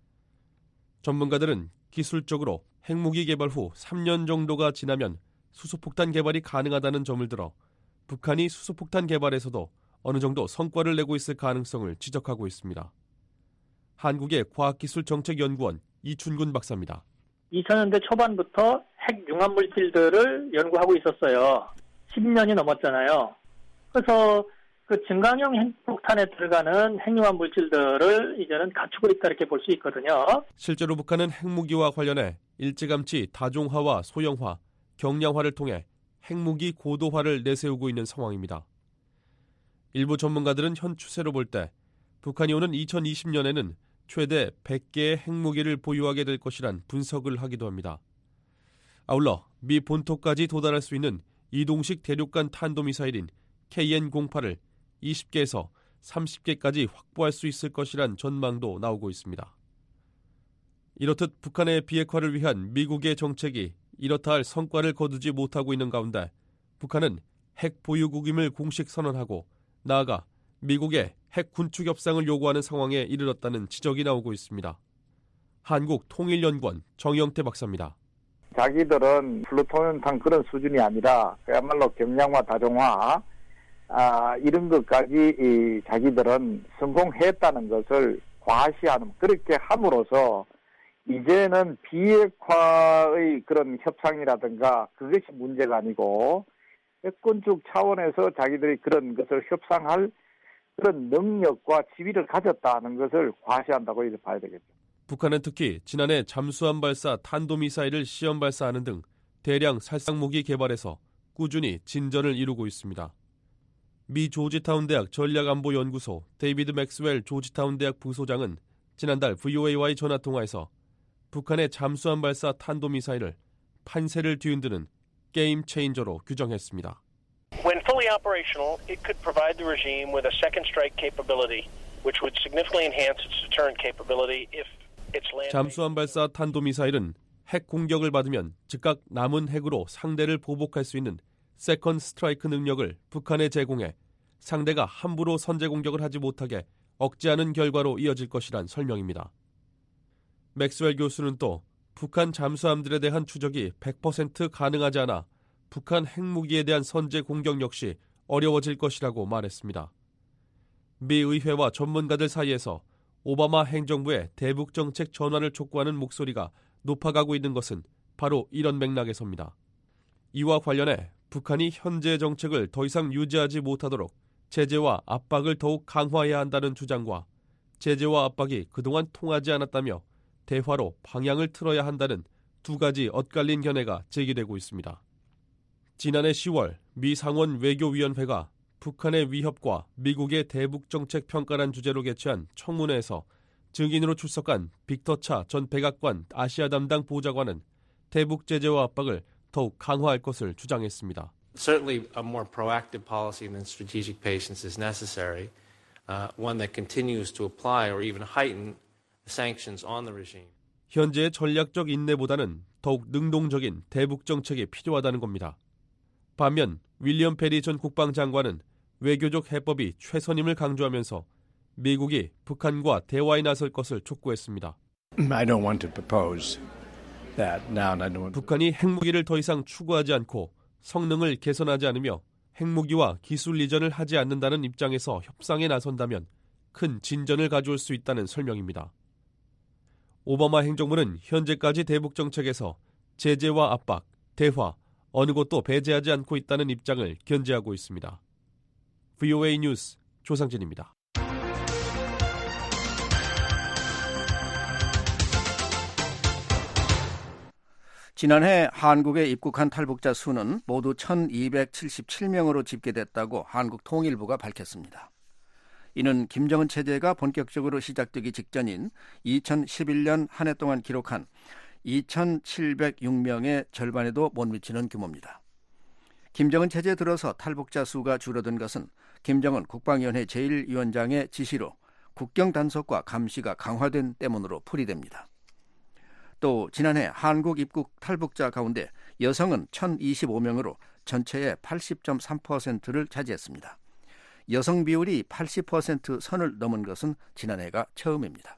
Speaker 14: 전문가들은 기술적으로 핵무기 개발 후 삼 년 정도가 지나면 수소폭탄 개발이 가능하다는 점을 들어 북한이 수소폭탄 개발에서도 어느 정도 성과를 내고 있을 가능성을 지적하고 있습니다. 한국의 과학기술정책연구원 이춘군 박사입니다.
Speaker 15: 이천 년대 초반부터 핵 융합 물질들을 연구하고 있었어요. 십 년이 넘었잖아요. 그래서 그 증강형 핵폭탄에 들어가는 핵융합 물질들을 이제는 갖추고 있다 이렇게 볼 수 있거든요.
Speaker 14: 실제로 북한은 핵무기와 관련해 일찌감치 다종화와 소형화, 경량화를 통해 핵무기 고도화를 내세우고 있는 상황입니다. 일부 전문가들은 현 추세로 볼 때 북한이 오는 이천이십 년에는 최대 백 개의 핵무기를 보유하게 될 것이란 분석을 하기도 합니다. 아울러 미 본토까지 도달할 수 있는 이동식 대륙간 탄도미사일인 케이엔 공팔을 이십 개에서 삼십 개까지 확보할 수 있을 것이란 전망도 나오고 있습니다. 이렇듯 북한의 비핵화를 위한 미국의 정책이 이렇다 할 성과를 거두지 못하고 있는 가운데 북한은 핵 보유국임을 공식 선언하고 나아가 미국의 핵 군축 협상을 요구하는 상황에 이르렀다는 지적이 나오고 있습니다. 한국통일연구원 정영태 박사입니다.
Speaker 9: 자기들은 플루토늄탄 그런 수준이 아니라 그야말로 경량화, 다종화 아, 이런 것까지 이, 자기들은 성공했다는 것을 과시하는 그렇게 함으로써 이제는 비핵화의 그런 협상이라든가 그것이 문제가 아니고 핵군축 차원에서 자기들이 그런 것을 협상할 그런 능력과 지위를 가졌다는 것을 과시한다고 이제 봐야 되겠죠.
Speaker 14: 북한은 특히 지난해 잠수함 발사 탄도미사일을 시험 발사하는 등 대량 살상무기 개발에서 꾸준히 진전을 이루고 있습니다. 미 조지타운 대학 전략안보연구소 데이비드 맥스웰 조지타운 대학 부소장은 지난달 브이오에이와의 전화통화에서 북한의 잠수함 발사 탄도미사일을 판세를 뒤흔드는 게임 체인저로 규정했습니다.
Speaker 16: When fully operational, it could provide the regime with a second strike capability, which would significantly enhance its deterrent capability if its land.
Speaker 14: 잠수함 발사 탄도미사일은 핵 공격을 받으면 즉각 남은 핵으로 상대를 보복할 수 있는 세컨드 스트라이크 능력을 북한에 제공해 상대가 함부로 선제 공격을 하지 못하게 억제하는 결과로 이어질 것이란 설명입니다. 맥스웰 교수는 또 북한 잠수함들에 대한 추적이 백 퍼센트 가능하지 않아 북한 핵무기에 대한 선제 공격 역시 어려워질 것이라고 말했습니다. 미 의회와 전문가들 사이에서 오바마 행정부의 대북 정책 전환을 촉구하는 목소리가 높아가고 있는 것은 바로 이런 맥락에서입니다. 이와 관련해 북한이 현재 정책을 더 이상 유지하지 못하도록 제재와 압박을 더욱 강화해야 한다는 주장과 제재와 압박이 그동안 통하지 않았다며 대화로 방향을 틀어야 한다는 두 가지 엇갈린 견해가 제기되고 있습니다. 지난해 시월 미 상원 외교위원회가 북한의 위협과 미국의 대북 정책 평가란 주제로 개최한 청문회에서 증인으로 출석한 빅터 차 전 백악관 아시아 담당 보좌관은 대북 제재와 압박을 더욱 강화할 것을 주장했습니다.
Speaker 17: Certainly a more proactive policy than strategic patience is necessary, uh, one that continues to apply or even heighten sanctions on the regime.
Speaker 14: 현재의 전략적 인내보다는 더욱 능동적인 대북 정책이 필요하다는 겁니다. 반면 윌리엄 페리 전 국방장관은 외교적 해법이 최선임을 강조하면서 미국이 북한과 대화에 나설 것을 촉구했습니다.
Speaker 18: I don't want to propose that now. I don't...
Speaker 14: 북한이 핵무기를 더 이상 추구하지 않고 성능을 개선하지 않으며 핵무기와 기술 이전을 하지 않는다는 입장에서 협상에 나선다면 큰 진전을 가져올 수 있다는 설명입니다. 오바마 행정부는 현재까지 대북 정책에서 제재와 압박, 대화, 어느 것도 배제하지 않고 있다는 입장을 견지하고 있습니다. 브이오에이 뉴스 조상진입니다.
Speaker 4: 지난해 한국에 입국한 탈북자 수는 모두 천이백칠십칠 명으로 집계됐다고 한국통일부가 밝혔습니다. 이는 김정은 체제가 본격적으로 시작되기 직전인 이천십일 년 한 해 동안 기록한 이천칠백육 명의 절반에도 못 미치는 규모입니다. 김정은 체제 들어서 탈북자 수가 줄어든 것은 김정은 국방위원회 제일 위원장의 지시로 국경 단속과 감시가 강화된 때문으로 풀이됩니다. 또 지난해 한국 입국 탈북자 가운데 여성은 천이십오 명으로 전체의 팔십 점 삼 퍼센트를 차지했습니다. 여성 비율이 팔십 퍼센트 선을 넘은 것은 지난해가 처음입니다.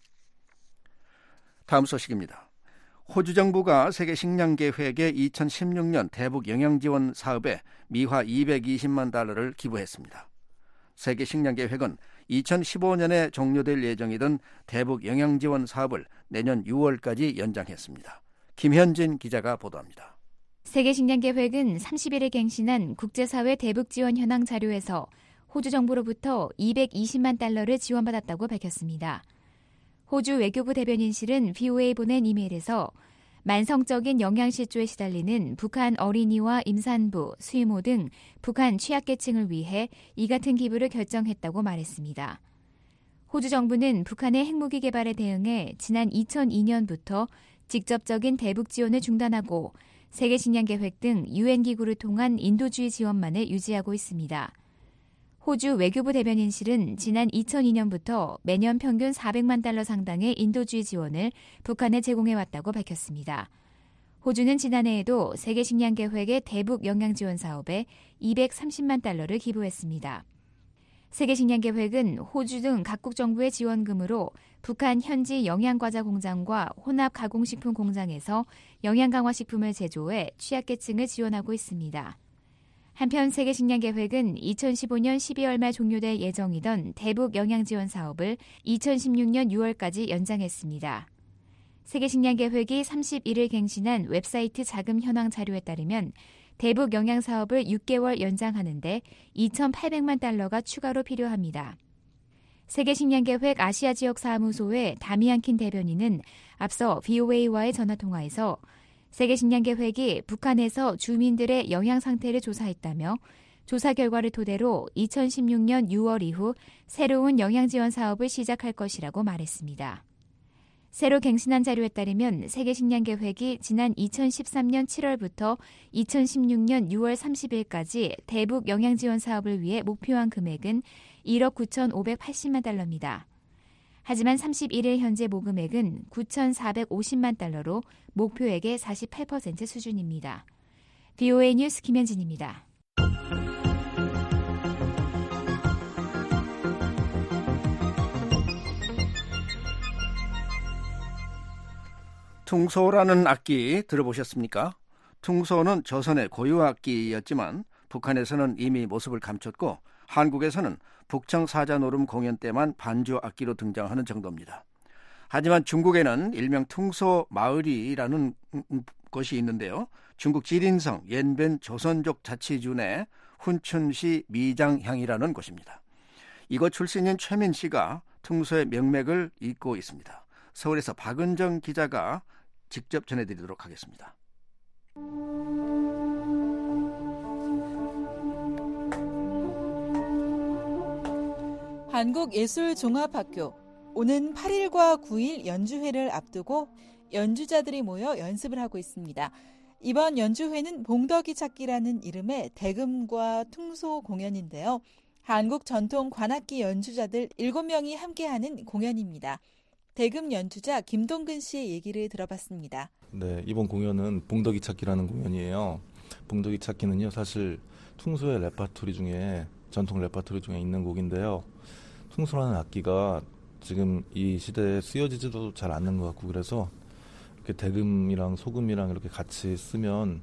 Speaker 4: 다음 소식입니다. 호주 정부가 세계식량계획의 이천십육 년 대북 영양지원 사업에 미화 이백이십만 달러를 기부했습니다. 세계식량계획은 이천십오 년에 종료될 예정이던 대북 영양지원 사업을 내년 유월까지 연장했습니다. 김현진 기자가 보도합니다.
Speaker 19: 세계식량계획은 삼십 일에 갱신한 국제사회 대북지원 현황 자료에서 호주 정부로부터 이백이십만 달러를 지원받았다고 밝혔습니다. 호주 외교부 대변인실은 브이오에이 보낸 이메일에서 만성적인 영양실조에 시달리는 북한 어린이와 임산부, 수의모 등 북한 취약계층을 위해 이 같은 기부를 결정했다고 말했습니다. 호주 정부는 북한의 핵무기 개발에 대응해 지난 이천이 년부터 직접적인 대북 지원을 중단하고 세계식량계획 등 유엔 기구를 통한 인도주의 지원만을 유지하고 있습니다. 호주 외교부 대변인실은 지난 이천이 년부터 매년 평균 사백만 달러 상당의 인도주의 지원을 북한에 제공해왔다고 밝혔습니다. 호주는 지난해에도 세계식량계획의 대북 영양지원 사업에 이백삼십만 달러를 기부했습니다. 세계식량계획은 호주 등 각국 정부의 지원금으로 북한 현지 영양과자 공장과 혼합 가공식품 공장에서 영양강화식품을 제조해 취약계층을 지원하고 있습니다. 한편 세계식량계획은 이천십오 년 십이월 말 종료될 예정이던 대북 영양지원 사업을 이천십육 년 유월까지 연장했습니다. 세계식량계획이 삼십일 일 갱신한 웹사이트 자금 현황 자료에 따르면 대북 영양 사업을 육 개월 연장하는데 이천팔백만 달러가 추가로 필요합니다. 세계식량계획 아시아 지역 사무소의 다미안 킨 대변인은 앞서 브이오에이와의 전화통화에서 세계식량계획이 북한에서 주민들의 영양 상태를 조사했다며 조사 결과를 토대로 이천십육 년 유월 이후 새로운 영양지원 사업을 시작할 것이라고 말했습니다. 새로 갱신한 자료에 따르면 세계식량계획이 지난 이천십삼 년 칠월부터 이천십육 년 유월 삼십일까지 대북 영양지원 사업을 위해 목표한 금액은 일억 구천오백팔십만 달러입니다. 하지만 삼십일 일 현재 모금액은 구천사백오십만 달러로 목표액의 사십팔 퍼센트 수준입니다. 브이오에이 뉴스 김현진입니다.
Speaker 4: 퉁소라는 악기 들어보셨습니까? 퉁소는 조선의 고유 악기였지만 북한에서는 이미 모습을 감췄고 한국에서는 북청 사자노름 공연 때만 반주 악기로 등장하는 정도입니다. 하지만 중국에는 일명 퉁소 마을이라는 곳이 있는데요. 중국 지린성 옌벤 조선족 자치주 내 훈춘시 미장향이라는 곳입니다. 이곳 출신인 최민 씨가 퉁소의 명맥을 잇고 있습니다. 서울에서 박은정 기자가 직접 전해드리도록 하겠습니다.
Speaker 20: 한국예술종합학교 오는 팔 일과 구 일 연주회를 앞두고 연주자들이 모여 연습을 하고 있습니다. 이번 연주회는 봉덕이 찾기라는 이름의 대금과 퉁소 공연인데요. 한국 전통 관악기 연주자들 일곱 명이 함께하는 공연입니다. 대금 연주자 김동근 씨의 얘기를 들어봤습니다.
Speaker 21: 네, 이번 공연은 봉덕이 찾기라는 공연이에요. 봉덕이 찾기는요, 사실 퉁소의 레파토리 중에 전통 레파토리 중에 있는 곡인데요. 퉁소라는 악기가 지금 이 시대에 쓰여지지도 잘 않는 것 같고, 그래서 이렇게 대금이랑 소금이랑 이렇게 같이 쓰면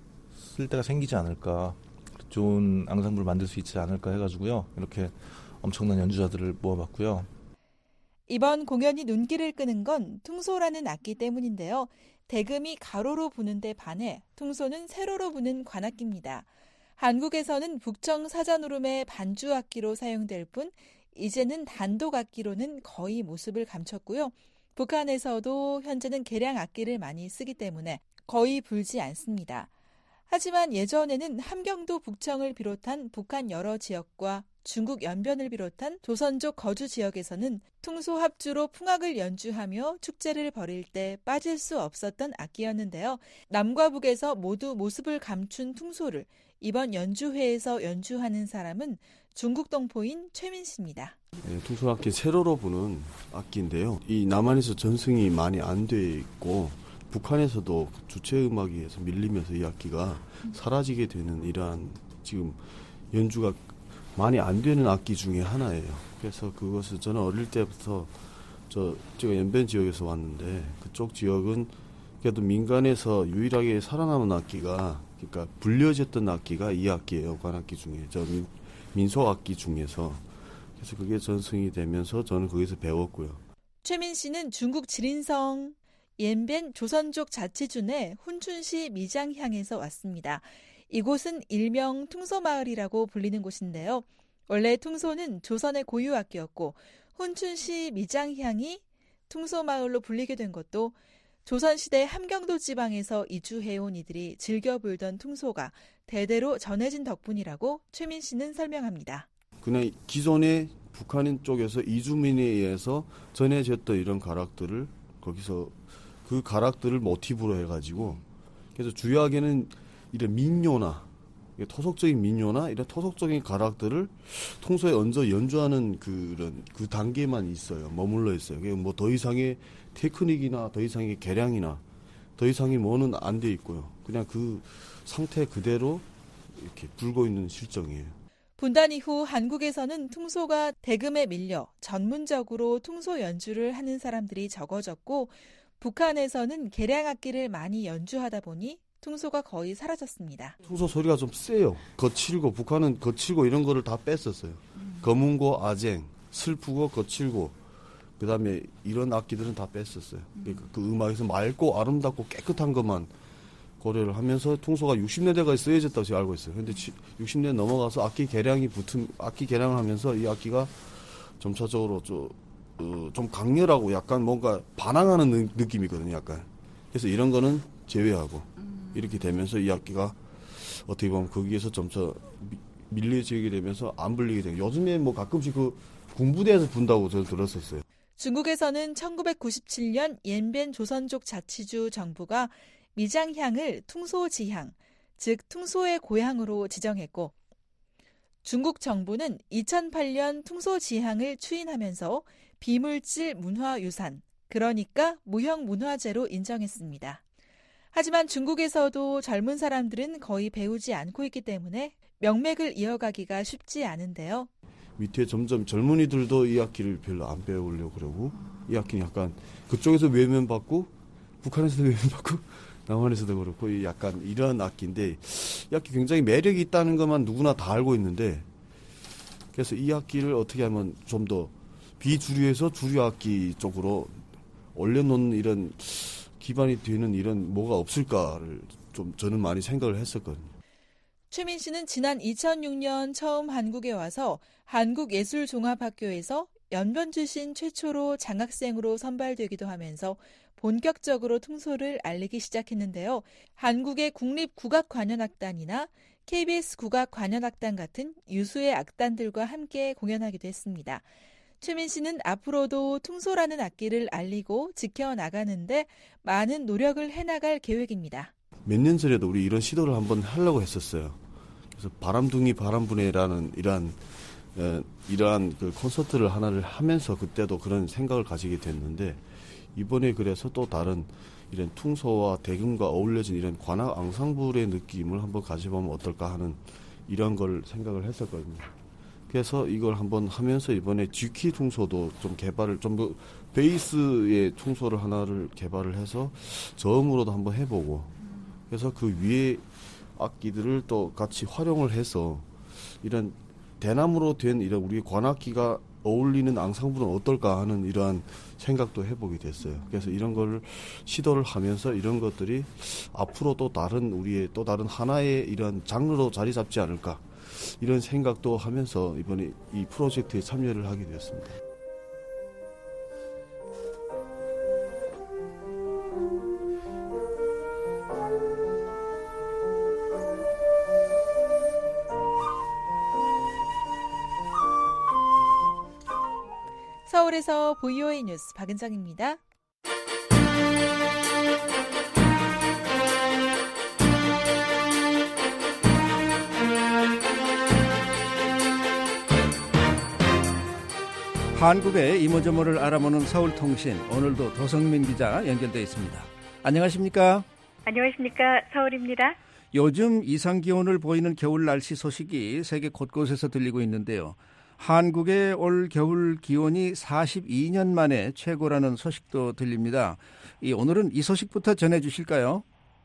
Speaker 21: 쓸 때가 생기지 않을까, 좋은 앙상블을 만들 수 있지 않을까 해가지고요, 이렇게 엄청난 연주자들을 모아봤고요.
Speaker 20: 이번 공연이 눈길을 끄는 건 퉁소라는 악기 때문인데요. 대금이 가로로 부는 데 반해 퉁소는 세로로 부는 관악기입니다. 한국에서는 북청 사자노름의 반주악기로 사용될 뿐 이제는 단독악기로는 거의 모습을 감췄고요. 북한에서도 현재는 계량악기를 많이 쓰기 때문에 거의 불지 않습니다. 하지만 예전에는 함경도 북청을 비롯한 북한 여러 지역과 중국 연변을 비롯한 조선족 거주 지역에서는 퉁소 합주로 풍악을 연주하며 축제를 벌일 때 빠질 수 없었던 악기였는데요. 남과 북에서 모두 모습을 감춘 퉁소를 이번 연주회에서 연주하는 사람은 중국 동포인 최민 씨입니다.
Speaker 22: 네, 퉁소 악기 세로로 부는 악기인데요. 이 남한에서 전승이 많이 안 돼 있고 북한에서도 주체 음악에서 밀리면서 이 악기가 사라지게 되는 이러한 지금 연주가 많이 안 되는 악기 중에 하나예요. 그래서 그것을 저는 어릴 때부터 저 제가 연변 지역에서 왔는데 그쪽 지역은 그래도 민간에서 유일하게 살아남은 악기가 그러니까 불려졌던 악기가 이 악기예요. 관악기 중에 저 민, 민속 악기 중에서 그래서 그게 전승이 되면서 저는 거기서 배웠고요.
Speaker 20: 최민 씨는 중국 지린성 옌벤 조선족 자치주 내 훈춘시 미장향에서 왔습니다. 이곳은 일명 퉁소마을이라고 불리는 곳인데요. 원래 퉁소는 조선의 고유 악기였고 훈춘시 미장향이 퉁소마을로 불리게 된 것도 조선시대 함경도 지방에서 이주해온 이들이 즐겨 불던 퉁소가 대대로 전해진 덕분이라고 최민 씨는 설명합니다.
Speaker 22: 그냥 기존의 북한 쪽에서 이주민에 의해서 전해졌던 이런 가락들을 거기서 그 가락들을 모티브로 해가지고 그래서 주요하게는 이런 민요나 토속적인 민요나 이런 토속적인 가락들을 퉁소에 얹어 연주하는 그런 그 단계만 있어요. 머물러 있어요. 뭐 더 이상의 테크닉이나 더 이상의 계량이나 더 이상의 뭐는 안 돼 있고요. 그냥 그 상태 그대로 이렇게 불고 있는 실정이에요.
Speaker 20: 분단 이후 한국에서는 퉁소가 대금에 밀려 전문적으로 퉁소 연주를 하는 사람들이 적어졌고 북한에서는 계량악기를 많이 연주하다 보니 퉁소가 거의 사라졌습니다.
Speaker 22: 퉁소 소리가 좀 세요. 거칠고 북한은 거칠고 이런 거를 다 뺐었어요. 음. 검은고 아쟁, 슬프고 거칠고 그다음에 이런 악기들은 다 뺐었어요. 음. 그러니까 그 음악에서 맑고 아름답고 깨끗한 것만 고려를 하면서 퉁소가 육십 년대까지 쓰여졌다고 제가 알고 있어요. 근데 육십 년 넘어가서 악기 계량이 붙은 악기 계량을 하면서 이 악기가 점차적으로 좀, 어, 좀 강렬하고 약간 뭔가 반항하는 느, 느낌이거든요. 약간. 그래서 이런 거는 제외하고 음. 이렇게 되면서 이 악기가 어떻게 보면 거기에서 점차 미, 밀려지게 되면서 안 불리게 되고 요즘에 뭐 가끔씩 그 군부대에서 분다고 저는 들었었어요.
Speaker 20: 중국에서는 천구백구십칠 년 옌벤 조선족 자치주 정부가 미장향을 퉁소지향, 즉 퉁소의 고향으로 지정했고 중국 정부는 이천팔 년 퉁소지향을 추인하면서 비물질 문화유산, 그러니까 무형문화재로 인정했습니다. 하지만 중국에서도 젊은 사람들은 거의 배우지 않고 있기 때문에 명맥을 이어가기가 쉽지 않은데요.
Speaker 22: 밑에 점점 젊은이들도 이 악기를 별로 안 배우려고 그러고 이 악기는 약간 그쪽에서 외면받고 북한에서도 외면받고 남한에서도 그렇고 약간 이런 악기인데 이 악기 굉장히 매력이 있다는 것만 누구나 다 알고 있는데 그래서 이 악기를 어떻게 하면 좀 더 비주류에서 주류 악기 쪽으로 올려놓는 이런 기반이 되는 이런 뭐가 없을까를 좀 저는 많이 생각을 했었거든요.
Speaker 20: 최민 씨는 지난 이천육 년 처음 한국에 와서 한국예술종합학교에서 연변 출신 최초로 장학생으로 선발되기도 하면서 본격적으로 퉁소를 알리기 시작했는데요. 한국의 국립국악관현악단이나 케이비에스 국악관현악단 같은 유수의 악단들과 함께 공연하기도 했습니다. 최민 씨는 앞으로도 퉁소라는 악기를 알리고 지켜나가는데 많은 노력을 해나갈 계획입니다.
Speaker 22: 몇 년 전에도 우리 이런 시도를 한번 하려고 했었어요. 그래서 바람둥이 바람분해라는 이러한 어, 이러한 그 콘서트를 하나를 하면서 그때도 그런 생각을 가지게 됐는데 이번에 그래서 또 다른 이런 퉁소와 대금과 어울려진 이런 관악 앙상블의 느낌을 한번 가져보면 어떨까 하는 이런 걸 생각을 했었거든요. 그래서 이걸 한번 하면서 이번에 쥐키 퉁소도 좀 개발을 좀 더 베이스의 퉁소를 하나를 개발을 해서 저음으로도 한번 해보고 그래서 그 위에 악기들을 또 같이 활용을 해서 이런 대나무로 된 이런 우리 관악기가 어울리는 앙상블은 어떨까 하는 이러한 생각도 해보게 됐어요. 그래서 이런 걸 시도를 하면서 이런 것들이 앞으로 또 다른 우리의 또 다른 하나의 이런 장르로 자리 잡지 않을까 이런 생각도 하면서 이번에 이 프로젝트에 참여를 하게 되었습니다.
Speaker 20: 서울에서 브이오에이 뉴스 박은정입니다.
Speaker 4: 한국의 이모저모를 알아보는 서울통신, 오늘도 도성민 기자 연결되어 있습니다. 안녕하십니까?
Speaker 2: 안녕하십니까? 서울입니다.
Speaker 4: 요즘 이상기온을 보이는 겨울 날씨 소식이 세계 곳곳에서 들리고 있는데요. 한국의 올 겨울 기온이 사십이 년 만에 최고라는 소식도 들립니다. 이 오늘은 이 소식부터 전해주실까요?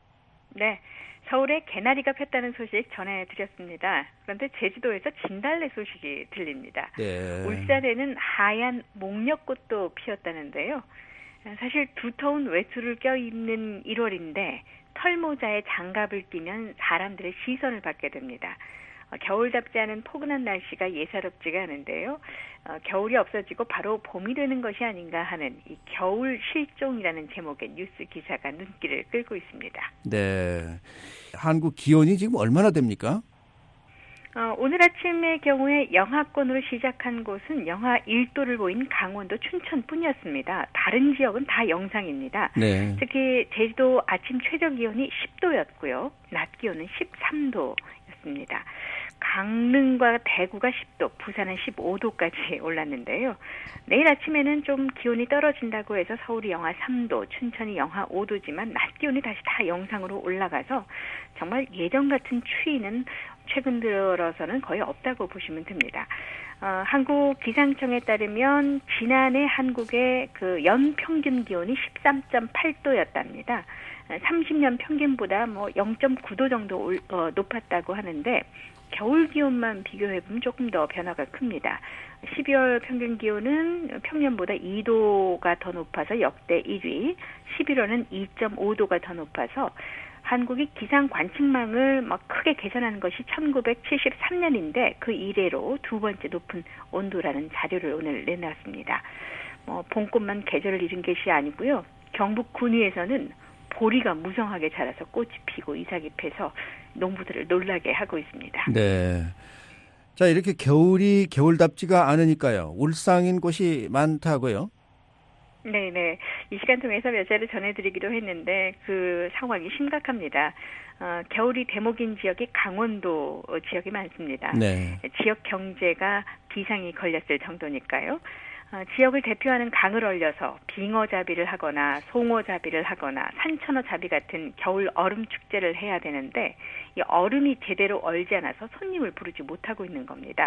Speaker 2: 네, 서울에 개나리가 폈다는 소식 전해드렸습니다. 그런데 제주도에서 진달래 소식이 들립니다.
Speaker 4: 네.
Speaker 2: 울산에는 하얀 목련꽃도 피었다는데요. 사실 두터운 외투를 껴입는 일월인데 털모자에 장갑을 끼면 사람들의 시선을 받게 됩니다. 겨울답지 않은 포근한 날씨가 예사롭지가 않은데요. 어, 겨울이 없어지고 바로 봄이 되는 것이 아닌가 하는 이 겨울 실종이라는 제목의 뉴스 기사가 눈길을 끌고 있습니다.
Speaker 4: 네, 한국 기온이 지금 얼마나 됩니까?
Speaker 2: 어, 오늘 아침의 경우에 영하권으로 시작한 곳은 영하 일 도를 보인 강원도 춘천뿐이었습니다. 다른 지역은 다 영상입니다.
Speaker 4: 네.
Speaker 2: 특히 제주도 아침 최저 기온이 십 도였고요. 낮 기온은 십삼 도였습니다. 강릉과 대구가 십 도, 부산은 십오 도까지 올랐는데요. 내일 아침에는 좀 기온이 떨어진다고 해서 서울이 영하 삼 도, 춘천이 영하 오 도지만 낮 기온이 다시 다 영상으로 올라가서 정말 예전 같은 추위는 최근 들어서는 거의 없다고 보시면 됩니다. 어, 한국 기상청에 따르면 지난해 한국의 그 연평균 기온이 십삼 점 팔 도였답니다. 삼십 년 평균보다 뭐 영 점 구 도 정도 올, 어, 높았다고 하는데 겨울 기온만 비교해보면 조금 더 변화가 큽니다. 십이월 평균 기온은 평년보다 이 도가 더 높아서 역대 일 위, 십일월은 이 점 오 도가 더 높아서 한국이 기상 관측망을 막 크게 개선하는 것이 천구백칠십삼 년인데 그 이래로 두 번째 높은 온도라는 자료를 오늘 내놨습니다. 뭐 봄꽃만 계절을 잃은 것이 아니고요. 경북 군위에서는 보리가 무성하게 자라서 꽃이 피고 이삭이 패서 농부들을 놀라게 하고 있습니다.
Speaker 4: 네. 자, 이렇게 겨울이 겨울답지가 않으니까요. 울상인 곳이 많다고요?
Speaker 2: 네네. 이 시간 통해서 몇 자료 전해드리기도 했는데 그 상황이 심각합니다. 어, 겨울이 대목인 지역이 강원도 지역이 많습니다.
Speaker 4: 네.
Speaker 2: 지역 경제가 비상이 걸렸을 정도니까요. 어, 지역을 대표하는 강을 얼려서 빙어잡이를 하거나 송어잡이를 하거나 산천어잡이 같은 겨울 얼음 축제를 해야 되는데 이 얼음이 제대로 얼지 않아서 손님을 부르지 못하고 있는 겁니다.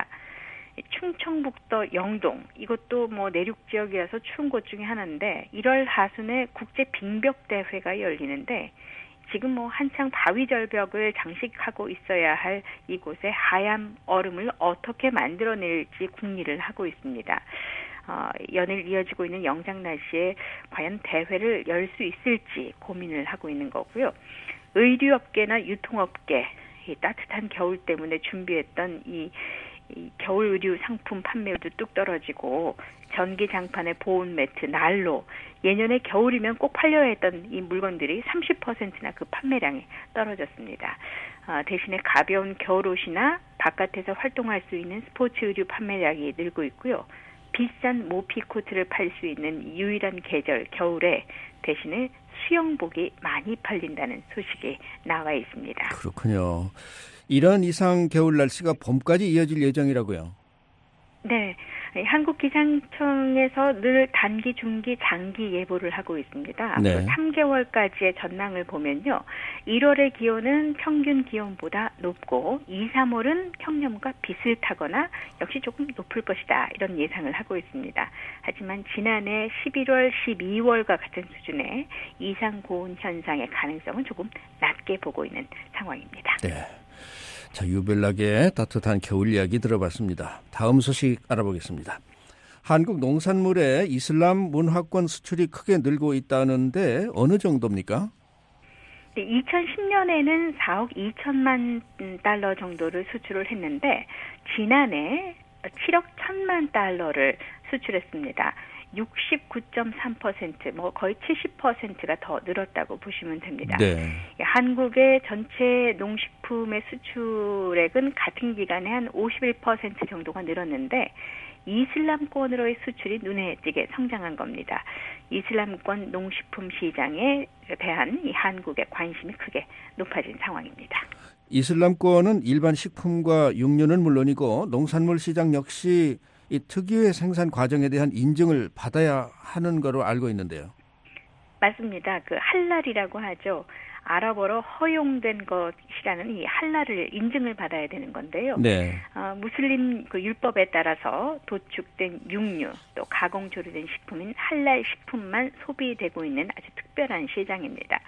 Speaker 2: 충청북도 영동, 이것도 뭐 내륙 지역이라서 추운 곳 중에 하나인데 일월 하순에 국제 빙벽 대회가 열리는데 지금 뭐 한창 바위 절벽을 장식하고 있어야 할 이곳에 하얀 얼음을 어떻게 만들어낼지 궁리를 하고 있습니다. 어, 연일 이어지고 있는 영상 날씨에 과연 대회를 열 수 있을지 고민을 하고 있는 거고요. 의류업계나 유통업계, 이 따뜻한 겨울 때문에 준비했던 이, 이 겨울 의류 상품 판매율도 뚝 떨어지고 전기 장판에 보온 매트, 난로, 예년에 겨울이면 꼭 팔려야 했던 이 물건들이 삼십 퍼센트나 그 판매량이 떨어졌습니다. 어, 대신에 가벼운 겨울옷이나 바깥에서 활동할 수 있는 스포츠 의류 판매량이 늘고 있고요. 비싼 모피 코트를 팔 수 있는 유일한 계절 겨울에 대신에 수영복이 많이 팔린다는 소식이 나와 있습니다.
Speaker 4: 그렇군요. 이런 이상 겨울 날씨가 봄까지 이어질 예정이라고요?
Speaker 2: 네. 한국기상청에서 늘 단기, 중기, 장기 예보를 하고 있습니다.
Speaker 4: 네.
Speaker 2: 삼 개월까지의 전망을 보면요. 일월의 기온은 평균 기온보다 높고 이, 삼월은 평년과 비슷하거나 역시 조금 높을 것이다. 이런 예상을 하고 있습니다. 하지만 지난해 십일월, 십이월과 같은 수준의 이상 고온 현상의 가능성은 조금 낮게 보고 있는 상황입니다.
Speaker 4: 네. 자, 유별나게 따뜻한 겨울 이야기 들어봤습니다. 다음 소식 알아보겠습니다. 한국 농산물의 이슬람 문화권 수출이 크게 늘고 있다는데 어느 정도입니까?
Speaker 2: 네, 이천십 년에는 사억 이천만 달러 정도를 수출을 했는데 지난해 칠억 천만 달러를 수출했습니다. 육십구 점 삼 퍼센트, 뭐 거의 칠십 퍼센트가 더 늘었다고 보시면 됩니다.
Speaker 4: 네.
Speaker 2: 한국의 전체 농식품의 수출액은 같은 기간에 한 오십일 퍼센트 정도가 늘었는데 이슬람권으로의 수출이 눈에 띄게 성장한 겁니다. 이슬람권 농식품 시장에 대한 이 한국의 관심이 크게 높아진 상황입니다.
Speaker 4: 이슬람권은 일반 식품과 육류는 물론이고 농산물 시장 역시 이 특유의 생산 과정에 대한 인증을 받아야 하는 거로 알고 있는데요.
Speaker 2: 맞습니다. 그 할랄이라고 하죠. 아랍어로 허용된 것이라는 이 할랄을 인증을 받아야 되는 건데요.
Speaker 4: 네.
Speaker 2: 어, 무슬림 그 율법에 따라서 도축된 육류 또 가공 조리된 식품인 할랄 식품만 소비되고 있는 아주 특별한 시장입니다.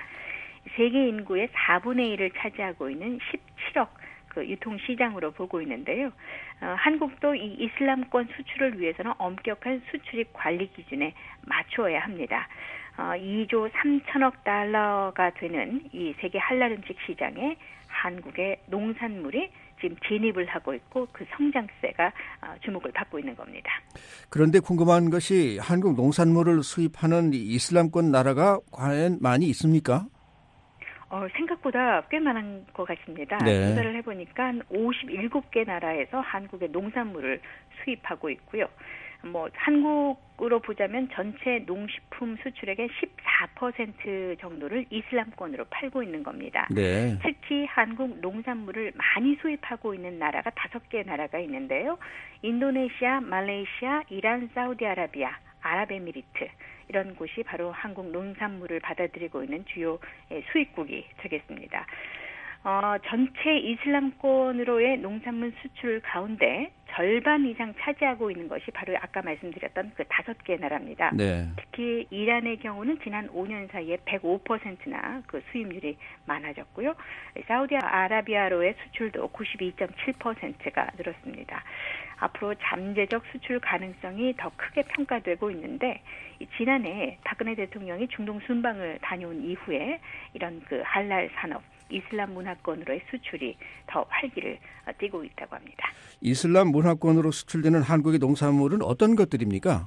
Speaker 2: 세계 인구의 사분의 일을 차지하고 있는 십칠억 그 유통시장으로 보고 있는데요. 어, 한국도 이 이슬람권 수출을 위해서는 엄격한 수출입 관리 기준에 맞추어야 합니다. 어, 이조 삼천억 달러가 되는 이 세계 할랄 음식 시장에 한국의 농산물이 지금 진입을 하고 있고 그 성장세가 어, 주목을 받고 있는 겁니다.
Speaker 4: 그런데 궁금한 것이 한국 농산물을 수입하는 이슬람권 나라가 과연 많이 있습니까?
Speaker 2: 어, 생각보다 꽤 많은 것 같습니다.
Speaker 4: 네.
Speaker 2: 조사를 해보니까 한 오십일곱 개 나라에서 한국의 농산물을 수입하고 있고요. 뭐 한국으로 보자면 전체 농식품 수출액의 십사 퍼센트 정도를 이슬람권으로 팔고 있는 겁니다.
Speaker 4: 네.
Speaker 2: 특히 한국 농산물을 많이 수입하고 있는 나라가 다섯 개 나라가 있는데요. 인도네시아, 말레이시아, 이란, 사우디아라비아, 아랍에미리트 이런 곳이 바로 한국 농산물을 받아들이고 있는 주요 수입국이 되겠습니다. 어, 전체 이슬람권으로의 농산물 수출 가운데 절반 이상 차지하고 있는 것이 바로 아까 말씀드렸던 그 다섯 개 나라입니다.
Speaker 4: 네.
Speaker 2: 특히 이란의 경우는 지난 오 년 사이에 백오 퍼센트나 그 수입률이 많아졌고요. 사우디아라비아로의 수출도 구십이 점 칠 퍼센트가 늘었습니다. 앞으로 잠재적 수출 가능성이 더 크게 평가되고 있는데 지난해 박근혜 대통령이 중동 순방을 다녀온 이후에 이런 그 할랄 산업 이슬람 문화권으로의 수출이 더 활기를 띠고 있다고 합니다.
Speaker 4: 이슬람 문화권으로 수출되는 한국의 농산물은 어떤 것들입니까?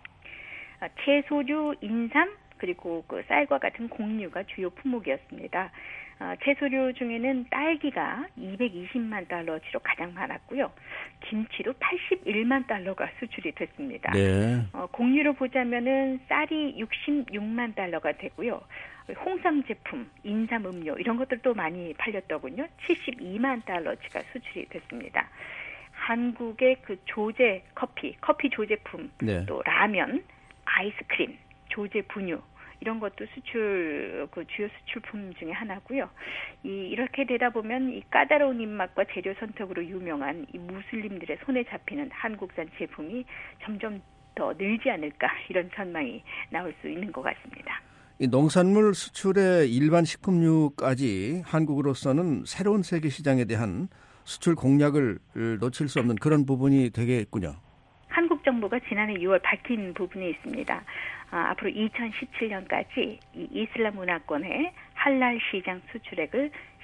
Speaker 2: 채소류, 인삼, 그리고 그 쌀과 같은 곡류가 주요 품목이었습니다. 어, 채소류 중에는 딸기가 이백이십만 달러치로 가장 많았고요. 김치도 팔십일만 달러가 수출이 됐습니다.
Speaker 4: 네.
Speaker 2: 어, 곡류로 보자면은 쌀이 육십육만 달러가 되고요. 홍삼 제품, 인삼 음료 이런 것들도 많이 팔렸더군요. 칠십이만 달러치가 수출이 됐습니다. 한국의 그 조제 커피, 커피 조제품,
Speaker 4: 네.
Speaker 2: 또 라면, 아이스크림, 조제 분유 이런 것도 수출 그 주요 수출품 중에 하나고요. 이 이렇게 되다 보면 이 까다로운 입맛과 재료 선택으로 유명한 이 무슬림들의 손에 잡히는 한국산 제품이 점점 더 늘지 않을까 이런 전망이 나올 수 있는 것 같습니다.
Speaker 4: 이 농산물 수출의 일반 식품류까지 한국으로서는 새로운 세계 시장에 대한 수출 공략을 놓칠 수 없는 그런 부분이 되겠군요.
Speaker 2: 한국 정부가 지난해 유월 밝힌 부분이 있습니다. 아, 앞으로 이천십칠 년까지 이 이슬람 문화권의 할랄 시장 수출액을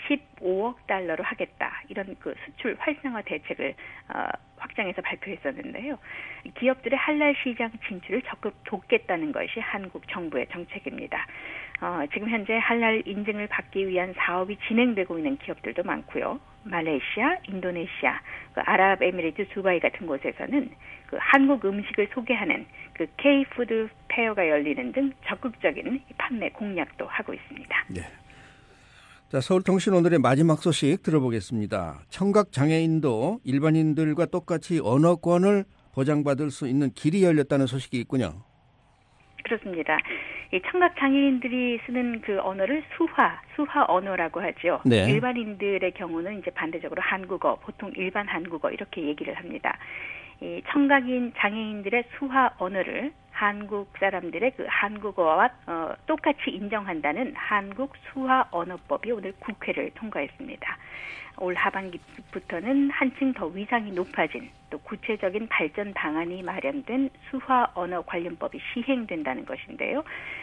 Speaker 2: 십오억 달러로 하겠다. 이런 그 수출 활성화 대책을 어, 확장해서 발표했었는데요. 기업들의 할랄 시장 진출을 적극 돕겠다는 것이 한국 정부의 정책입니다. 어, 지금 현재 할랄 인증을 받기 위한 사업이 진행되고 있는 기업들도 많고요. 말레이시아, 인도네시아, 그 아랍에미리트 두바이 같은 곳에서는 그 한국 음식을 소개하는 그 K-푸드 페어가 열리는 등 적극적인 판매 공략도 하고 있습니다.
Speaker 4: 네. 자, 서울통신 오늘의 마지막 소식 들어보겠습니다. 청각 장애인도 일반인들과 똑같이 언어권을 보장받을 수 있는 길이 열렸다는 소식이 있군요.
Speaker 2: 그렇습니다. 이 청각 장애인들이 쓰는 그 언어를 수화, 수화 언어라고 하죠.
Speaker 4: 네.
Speaker 2: 일반인들의 경우는 이제 반대적으로 한국어, 보통 일반 한국어 이렇게 얘기를 합니다. 이 청각인 장애인들의 수화 언어를 한국 사람들의 그 한국어와 어, 똑같이 인정한다는 한국 수화 언어법이 오늘 국회를 통과했습니다. 올 하반기부터는 한층 더 위상이 높아진 또 구체적인 발전 방안이 마련된 수화 언어 관련법이 시행된다는 것인데요.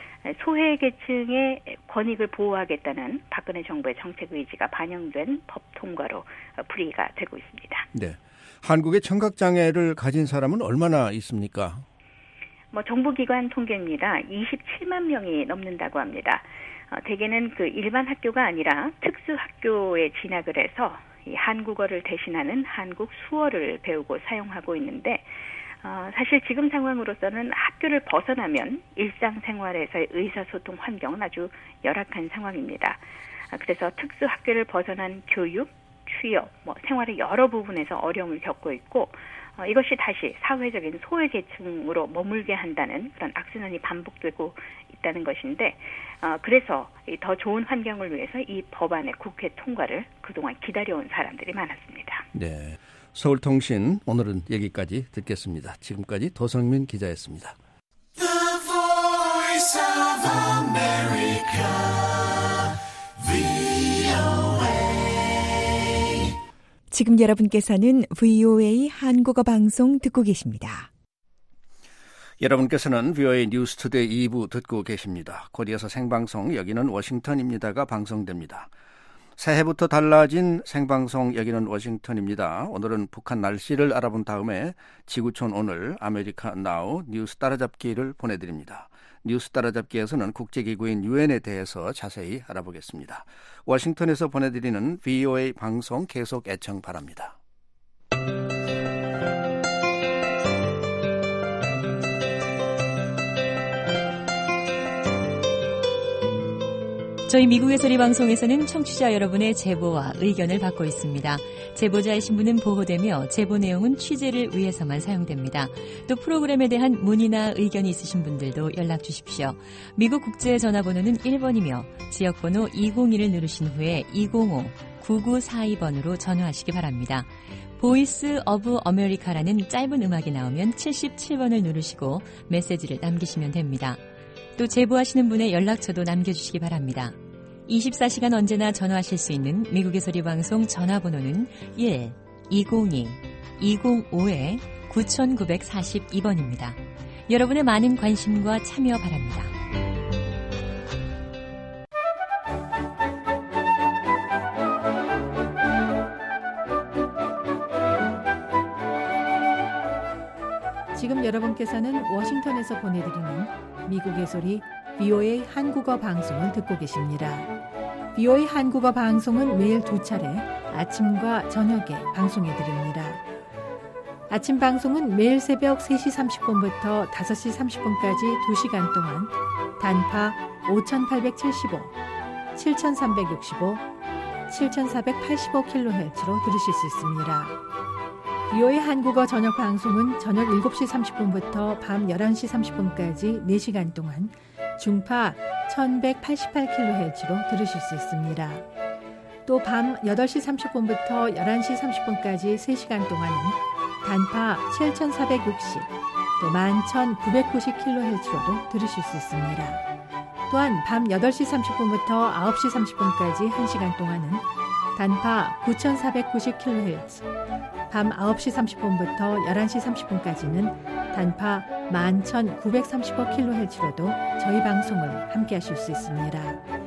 Speaker 2: 소외계층의 권익을 보호하겠다는 박근혜 정부의 정책 의지가 반영된 법 통과로 풀이가 되고 있습니다.
Speaker 4: 네, 한국에 청각장애를 가진 사람은 얼마나 있습니까?
Speaker 2: 뭐 정부기관 통계입니다. 이십칠만 명이 넘는다고 합니다. 어, 대개는 그 일반 학교가 아니라 특수 학교에 진학을 해서 이 한국어를 대신하는 한국 수어를 배우고 사용하고 있는데 어, 사실 지금 상황으로서는 학교를 벗어나면 일상생활에서의 의사소통 환경은 아주 열악한 상황입니다. 아, 그래서 특수 학교를 벗어난 교육, 취업, 뭐 생활의 여러 부분에서 어려움을 겪고 있고 어, 이것이 다시 사회적인 소외계층으로 머물게 한다는 그런 악순환이 반복되고 있다는 것인데 어, 그래서 더 좋은 환경을 위해서 이 법안의 국회 통과를 그동안 기다려온 사람들이 많았습니다.
Speaker 4: 네, 서울통신 오늘은 여기까지 듣겠습니다. 지금까지 도성민 기자였습니다.
Speaker 1: The Voice of America, 브이오에이.
Speaker 3: 지금 여러분께서는 브이오에이 한국어 방송 듣고 계십니다.
Speaker 4: 여러분께서는 브이오에이 뉴스투데이 이 부 듣고 계십니다. 곧 이어서 생방송 여기는 워싱턴입니다가 방송됩니다. 새해부터 달라진 생방송 여기는 워싱턴입니다. 오늘은 북한 날씨를 알아본 다음에 지구촌 오늘 아메리카 나우 뉴스 따라잡기를 보내드립니다. 뉴스 따라잡기에서는 국제기구인 유엔에 대해서 자세히 알아보겠습니다. 워싱턴에서 보내드리는 브이오에이 방송 계속 애청 바랍니다.
Speaker 23: 저희 미국의 소리 방송에서는 청취자 여러분의 제보와 의견을 받고 있습니다. 제보자의 신분은 보호되며 제보 내용은 취재를 위해서만 사용됩니다. 또 프로그램에 대한 문의나 의견이 있으신 분들도 연락 주십시오. 미국 국제 전화번호는 일 번이며 지역번호 이공일을 누르신 후에 이공오 구구사이 번으로 전화하시기 바랍니다. 보이스 오브 아메리카라는 짧은 음악이 나오면 칠십칠 번을 누르시고 메시지를 남기시면 됩니다. 또 제보하시는 분의 연락처도 남겨주시기 바랍니다. 이십사 시간 언제나 전화하실 수 있는 미국의 소리 방송 전화번호는 일 이공이 이공오 구구사이 번입니다. 여러분의 많은 관심과 참여 바랍니다.
Speaker 24: 지금 여러분께서는 워싱턴에서 보내드리는 미국의 소리 브이오에이 한국어 방송을 듣고 계십니다. 브이오에이 한국어 방송은 매일 두 차례 아침과 저녁에 방송해드립니다. 아침 방송은 매일 새벽 세 시 삼십 분부터 다섯 시 삼십 분까지 두 시간 동안 단파 오천팔백칠십오, 칠천삼백육십오, 칠천사백팔십오 킬로헤르츠로 들으실 수 있습니다. 브이오에이 한국어 저녁 방송은 저녁 일곱 시 삼십 분부터 밤 열한 시 삼십 분까지 네 시간 동안 중파 천백팔십팔 킬로헤르츠로 들으실 수 있습니다. 또 밤 여덟 시 삼십 분부터 열한 시 삼십 분까지 세 시간 동안은 단파 칠천사백육십, 또 만 천구백구십 킬로헤르츠로도 들으실 수 있습니다. 또한 밤 여덟 시 삼십 분부터 아홉 시 삼십 분까지 한 시간 동안은 단파 구천사백구십 킬로헤르츠, 밤 아홉 시 삼십 분부터 열한 시 삼십 분까지는 단파 만 천구백삼십오 킬로헤르츠로도 저희 방송을 함께 하실 수 있습니다.